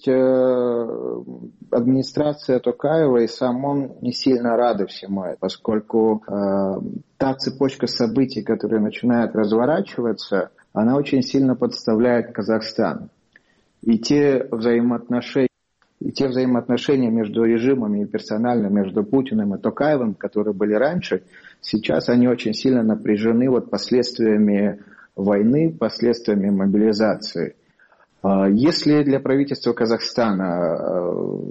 X: администрация Токаева и сам он не сильно рады всему этому, поскольку э, та цепочка событий, которая начинает разворачиваться, она очень сильно подставляет Казахстан. И те взаимоотношения, и те взаимоотношения между режимами и персонально между Путиным и Токаевым, которые были раньше, сейчас они очень сильно напряжены вот последствиями войны, последствиями мобилизации. Если для правительства Казахстана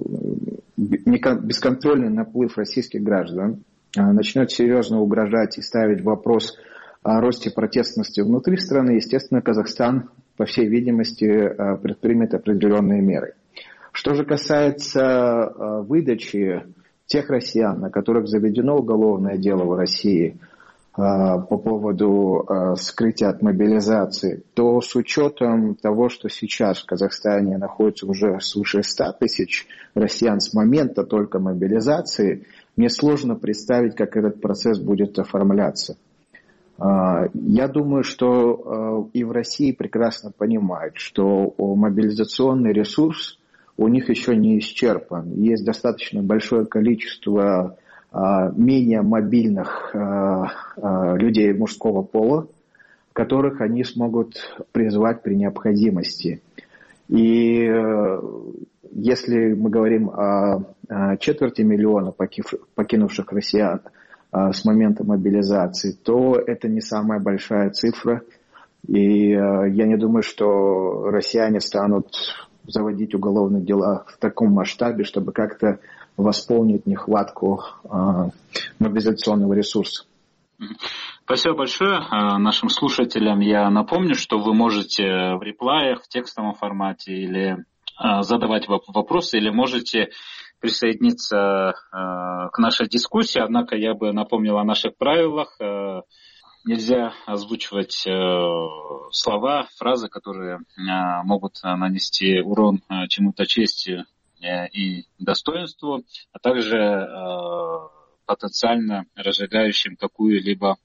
X: бесконтрольный наплыв российских граждан начнет серьезно угрожать и ставить вопрос о росте протестности внутри страны, естественно, Казахстан, по всей видимости, предпримет определенные меры. Что же касается выдачи тех россиян, на которых заведено уголовное дело в России, по поводу скрытия от мобилизации, то с учетом того, что сейчас в Казахстане находится уже свыше ста тысяч россиян с момента только мобилизации, мне сложно представить, как этот процесс будет оформляться. Я думаю, что и в России прекрасно понимают, что мобилизационный ресурс у них еще не исчерпан. Есть достаточно большое количество менее мобильных людей мужского пола, которых они смогут призвать при необходимости. И если мы говорим о четверти миллиона покинувших россиян с момента мобилизации, то это не самая большая цифра. И я не думаю, что россияне станут заводить уголовные дела в таком масштабе, чтобы как-то восполнить нехватку э, мобилизационного ресурса.
F: Спасибо большое нашим слушателям. Я напомню, что вы можете в реплаях, в текстовом формате или э, задавать вопросы, или можете присоединиться э, к нашей дискуссии. Однако я бы напомнил о наших правилах. Э, нельзя озвучивать э, слова, фразы, которые э, могут нанести урон э, чему-то чести и достоинству, а также э, потенциально разжигающим какую-либо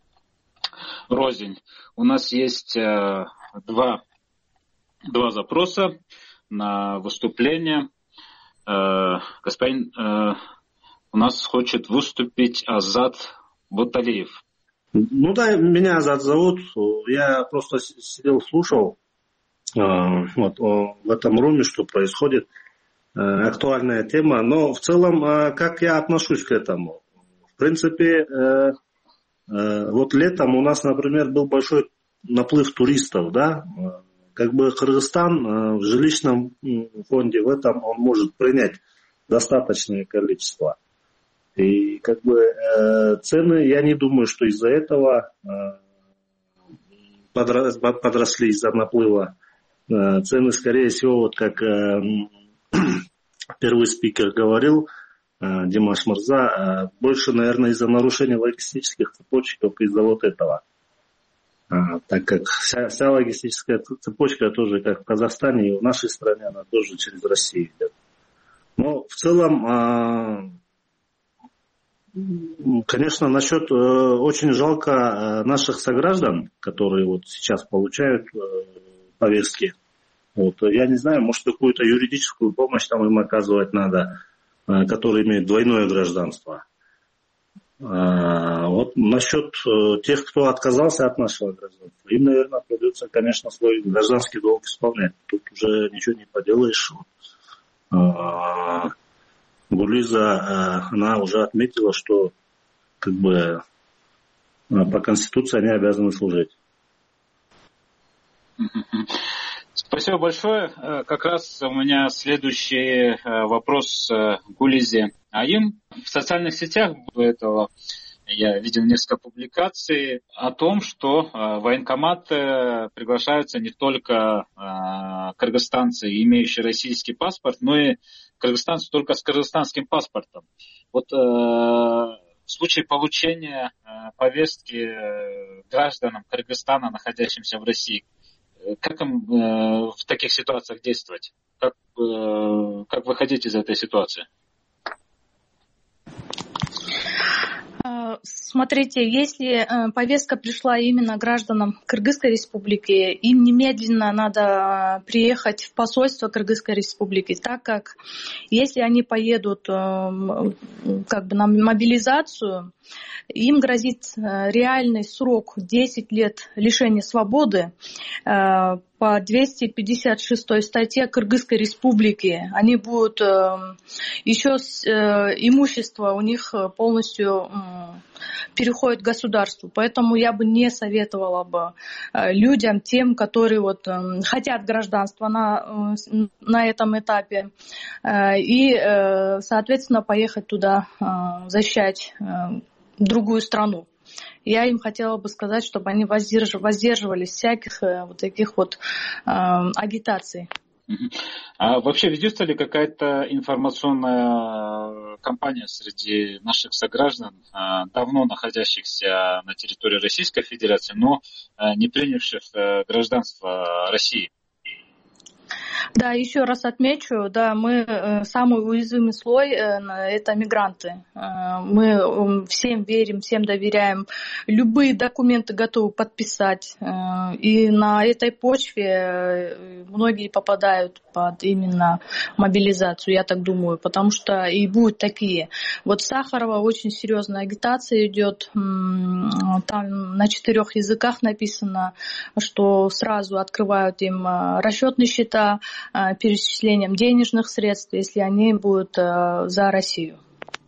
F: рознь. У нас есть э, два, два запроса на выступление. Э, господин э, у нас хочет выступить Азат Буталиев.
H: Ну да, меня Азат зовут. Я просто сидел, слушал э, вот, в этом руме, что происходит. Актуальная тема, но в целом, как я отношусь к этому? В принципе, вот летом у нас, например, был большой наплыв туристов, да, как бы Кыргызстан в жилищном фонде в этом он может принять достаточное количество. И как бы цены, я не думаю, что из-за этого подросли из-за наплыва. Цены, скорее всего, вот как первый спикер говорил, Димаш Мырза, больше, наверное, из-за нарушения логистических цепочек, только из-за вот этого. Так как вся, вся логистическая цепочка тоже, как в Казахстане и в нашей стране, она тоже через Россию идет. Но в целом, конечно, насчет очень жалко наших сограждан, которые вот сейчас получают повестки. Вот, я не знаю, может, какую-то юридическую помощь там им оказывать надо, которые имеют двойное гражданство. Вот насчет тех, кто отказался от нашего гражданства, им, наверное, придется, конечно, свой гражданский долг исполнять. Тут уже ничего не поделаешь. Гулиза, она уже отметила, что как бы по Конституции они обязаны служить.
F: Спасибо большое. Как раз у меня следующий вопрос Гулизе Аим. В социальных сетях до этого я видел несколько публикаций о том, что в военкомат приглашаются не только кыргызстанцы, имеющие российский паспорт, но и кыргызстанцы только с кыргызстанским паспортом. Вот в случае получения повестки гражданам Кыргызстана, находящимся в России, как им э, в таких ситуациях действовать? Как, э, как выходить из этой ситуации?
D: Смотрите, если повестка пришла именно гражданам Кыргызской республики, им немедленно надо приехать в посольство Кыргызской республики, так как если они поедут как бы на мобилизацию, им грозит реальный срок десять лет лишения свободы по двести пятьдесят шестой статье Кыргызской республики. Они будут еще имущество у них полностью переходит к государству. Поэтому я бы не советовала бы людям, тем, которые вот хотят гражданства на, на этом этапе, и, соответственно, поехать туда защищать другую страну. Я им хотела бы сказать, чтобы они воздерживались всяких вот таких вот э, агитаций.
F: А вообще ведется ли какая-то информационная кампания среди наших сограждан, давно находящихся на территории Российской Федерации, но не принявших гражданство России?
D: Да, еще раз отмечу, да, мы э, самый уязвимый слой э, это мигранты. Э, мы э, всем верим, всем доверяем, любые документы готовы подписать. Э, и на этой почве э, многие попадают под именно мобилизацию, я так думаю, потому что и будут такие. Вот в Сахарово очень серьезная агитация идет, э, там на четырех языках написано, что сразу открывают им э, расчетные счета, перечислением денежных средств, если они будут за Россию.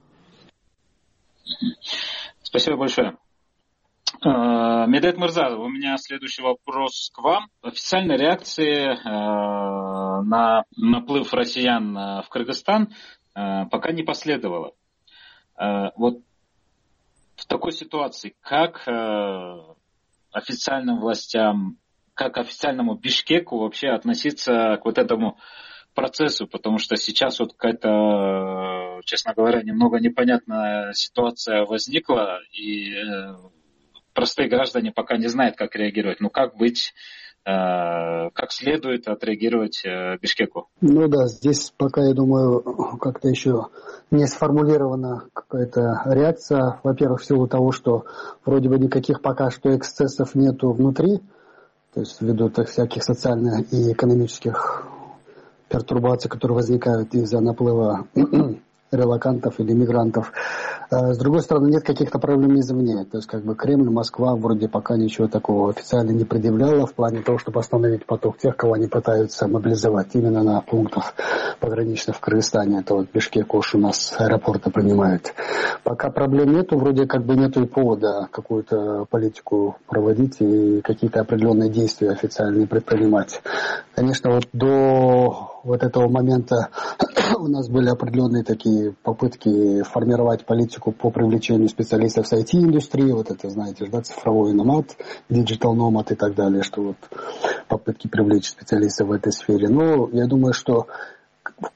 F: Спасибо большое. Медет Мырза, у меня следующий вопрос к вам. Официальной реакции на наплыв россиян в Кыргызстан пока не последовало. Вот в такой ситуации как официальным властям, как официальному Бишкеку вообще относиться к вот этому процессу, потому что сейчас вот какая-то, честно говоря, немного непонятная ситуация возникла, и э, простые граждане пока не знают, как реагировать. Ну как быть, э, как следует отреагировать э, Бишкеку?
G: Ну да, здесь пока, я думаю, как-то еще не сформулирована какая-то реакция. Во-первых, в силу того, что вроде бы никаких пока что эксцессов нету внутри, то есть ввиду так, всяких социальных и экономических пертурбаций, которые возникают из-за наплыва релокантов или мигрантов. С другой стороны, нет каких-то проблем извне. То есть как бы Кремль, Москва вроде пока ничего такого официально не предъявляла в плане того, чтобы остановить поток тех, кого они пытаются мобилизовать именно на пунктах пограничных в Кыргызстане. Это вот Бишкек, Ош у нас аэропорта принимают. Пока проблем нету, вроде как бы нету и повода какую-то политику проводить и какие-то определенные действия официальные предпринимать. Конечно, вот до вот этого момента у нас были определенные такие попытки формировать политику по привлечению специалистов с ай ти-индустрии, вот это, знаете, да, цифровой номад, диджитал номад и так далее, что вот попытки привлечь специалистов в этой сфере. Но я думаю, что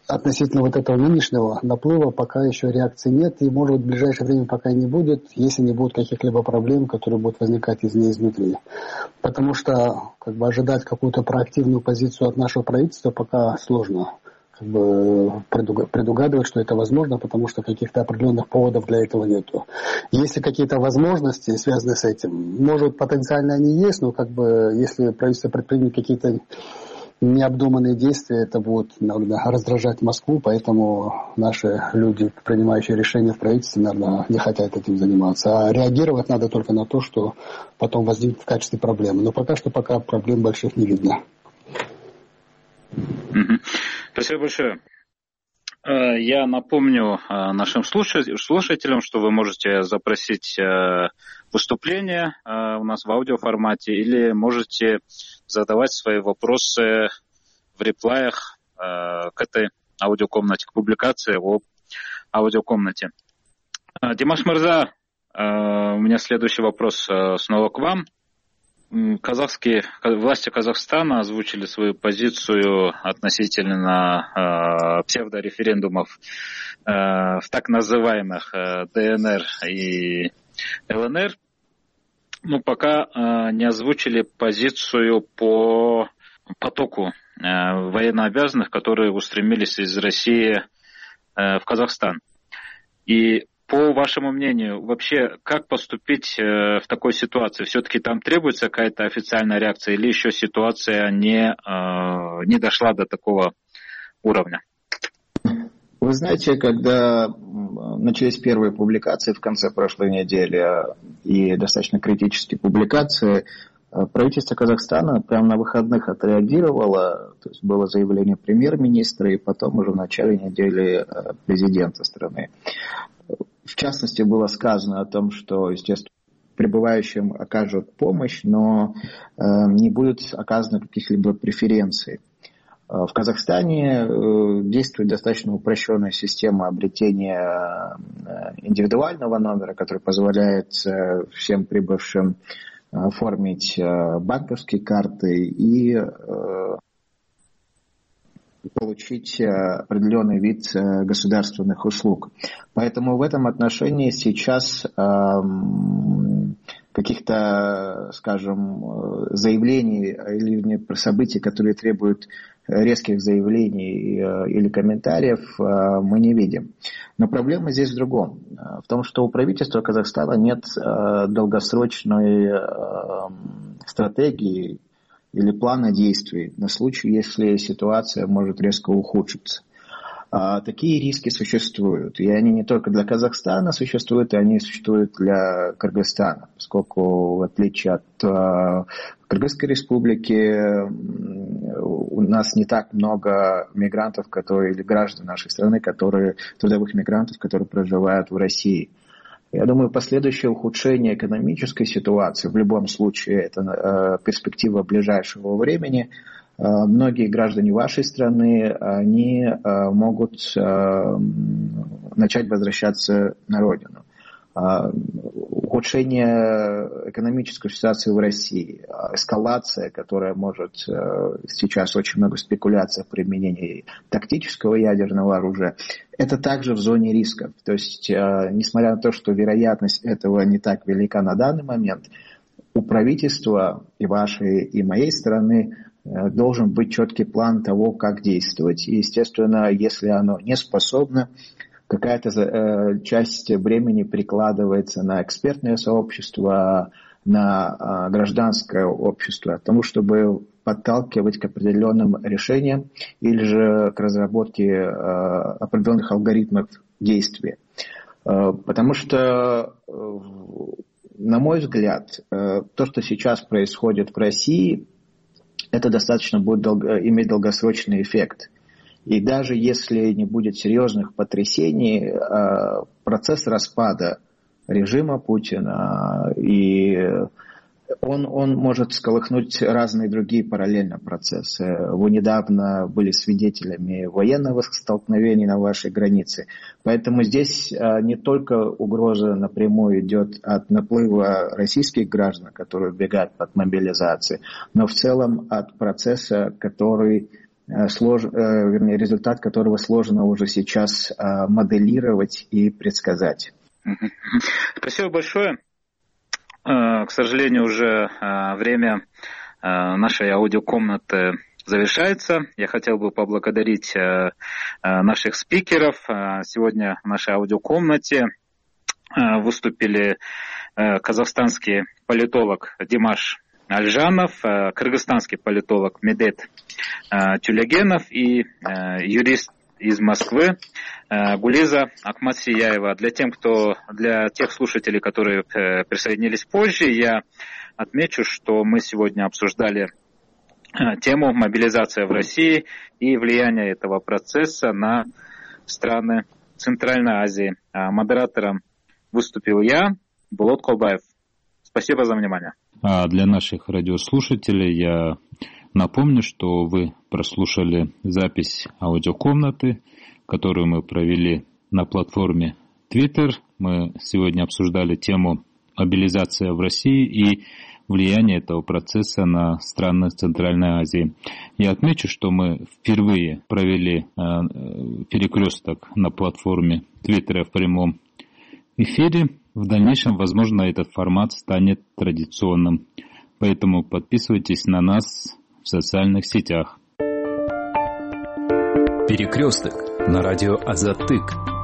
G: относительно вот этого нынешнего наплыва пока еще реакции нет, и, может быть, в ближайшее время пока не будет, если не будет каких-либо проблем, которые будут возникать из нее изнутри. Потому что как бы ожидать какую-то проактивную позицию от нашего правительства пока сложно. Как бы предугадывать, что это возможно, потому что каких-то определенных поводов для этого нету. Если какие-то возможности, связанные с этим, может, потенциально они есть, но как бы если правительство предпримет какие-то необдуманные действия, это будет иногда раздражать Москву, поэтому наши люди, принимающие решения в правительстве, наверное, не хотят этим заниматься. А реагировать надо только на то, что потом возникнет в качестве проблемы. Но пока что пока проблем больших не видно.
F: Спасибо большое. Я напомню нашим слушателям, что вы можете запросить выступление у нас в аудиоформате или можете задавать свои вопросы в реплаях к этой аудиокомнате, к публикации о аудиокомнате. Димаш Мырза, у меня следующий вопрос снова к вам. Казахские власти Казахстана озвучили свою позицию относительно э, псевдореферендумов э, в так называемых э, ДНР и ЛНР. Но пока э, не озвучили позицию по потоку э, военнообязанных, которые устремились из России э, в Казахстан. И по вашему мнению, вообще, как поступить э, в такой ситуации? Все-таки там требуется какая-то официальная реакция или еще ситуация не, э, не дошла до такого уровня?
X: Вы знаете, когда начались первые публикации в конце прошлой недели и достаточно критические публикации, правительство Казахстана прямо на выходных отреагировало, то есть было заявление премьер-министра и потом уже в начале недели президента страны. В частности, было сказано о том, что, естественно, прибывающим окажут помощь, но э, не будет оказано каких-либо преференций. Э, в Казахстане э, действует достаточно упрощенная система обретения э, индивидуального номера, который позволяет э, всем прибывшим э, оформить э, банковские карты и э, получить определенный вид государственных услуг. Поэтому в этом отношении сейчас эм, каких-то, скажем, заявлений или событий, которые требуют резких заявлений или комментариев, э, мы не видим. Но проблема здесь в другом. В том, что у правительства Казахстана нет э, долгосрочной э, стратегии или плана действий на случай, если ситуация может резко ухудшиться. А, такие риски существуют. И они не только для Казахстана существуют, и они существуют для Кыргызстана, поскольку в отличие от а, Кыргызской республики у нас не так много мигрантов, которые, или граждан нашей страны, которые, трудовых мигрантов, которые проживают в России. Я думаю, последующее ухудшение экономической ситуации, в любом случае, это э, перспектива ближайшего времени. Э, многие граждане вашей страны, они э, могут э, начать возвращаться на родину. Э, ухудшение экономической ситуации в России, эскалация, которая может э, сейчас очень много спекуляций в применении тактического ядерного оружия, это также в зоне рисков. То есть, э, несмотря на то, что вероятность этого не так велика на данный момент, у правительства и вашей, и моей страны э, должен быть четкий план того, как действовать. И, естественно, если оно не способно, какая-то э, часть времени прикладывается на экспертное сообщество, на э, гражданское общество, к тому, чтобы подталкивать к определенным решениям или же к разработке э, определенных алгоритмов действия. Э, потому что, э, на мой взгляд, э, то, что сейчас происходит в России, это достаточно будет долго, иметь долгосрочный эффект. И даже если не будет серьезных потрясений, э, процесс распада режима Путина и Он, он может сколыхнуть разные другие параллельно процессы. Вы недавно были свидетелями военного столкновения на вашей границе. Поэтому здесь не только угроза напрямую идет от наплыва российских граждан, которые убегают от мобилизации, но в целом от процесса, который слож... вернее, результат которого сложно уже сейчас моделировать и предсказать.
F: Спасибо большое. К сожалению, уже время нашей аудиокомнаты завершается. Я хотел бы поблагодарить наших спикеров. Сегодня в нашей аудиокомнате выступили казахстанский политолог Димаш Альжанов, кыргызстанский политолог Медет Тюлегенов и юрист из Москвы Гулиза Акматсияева. Для тех, кто, для тех слушателей, которые присоединились позже, я отмечу, что мы сегодня обсуждали тему мобилизация в России и влияние этого процесса на страны Центральной Азии. Модератором выступил я, Булат Колбаев. Спасибо за внимание.
E: А для наших радиослушателей я напомню, что вы прослушали запись аудиокомнаты, которую мы провели на платформе Twitter. Мы сегодня обсуждали тему мобилизация в России и влияние этого процесса на страны Центральной Азии. Я отмечу, что мы впервые провели э, перекресток на платформе Twitter в прямом эфире. В дальнейшем, возможно, этот формат станет традиционным. Поэтому подписывайтесь на нас в социальных сетях.
B: Перекресток на радио Азаттык.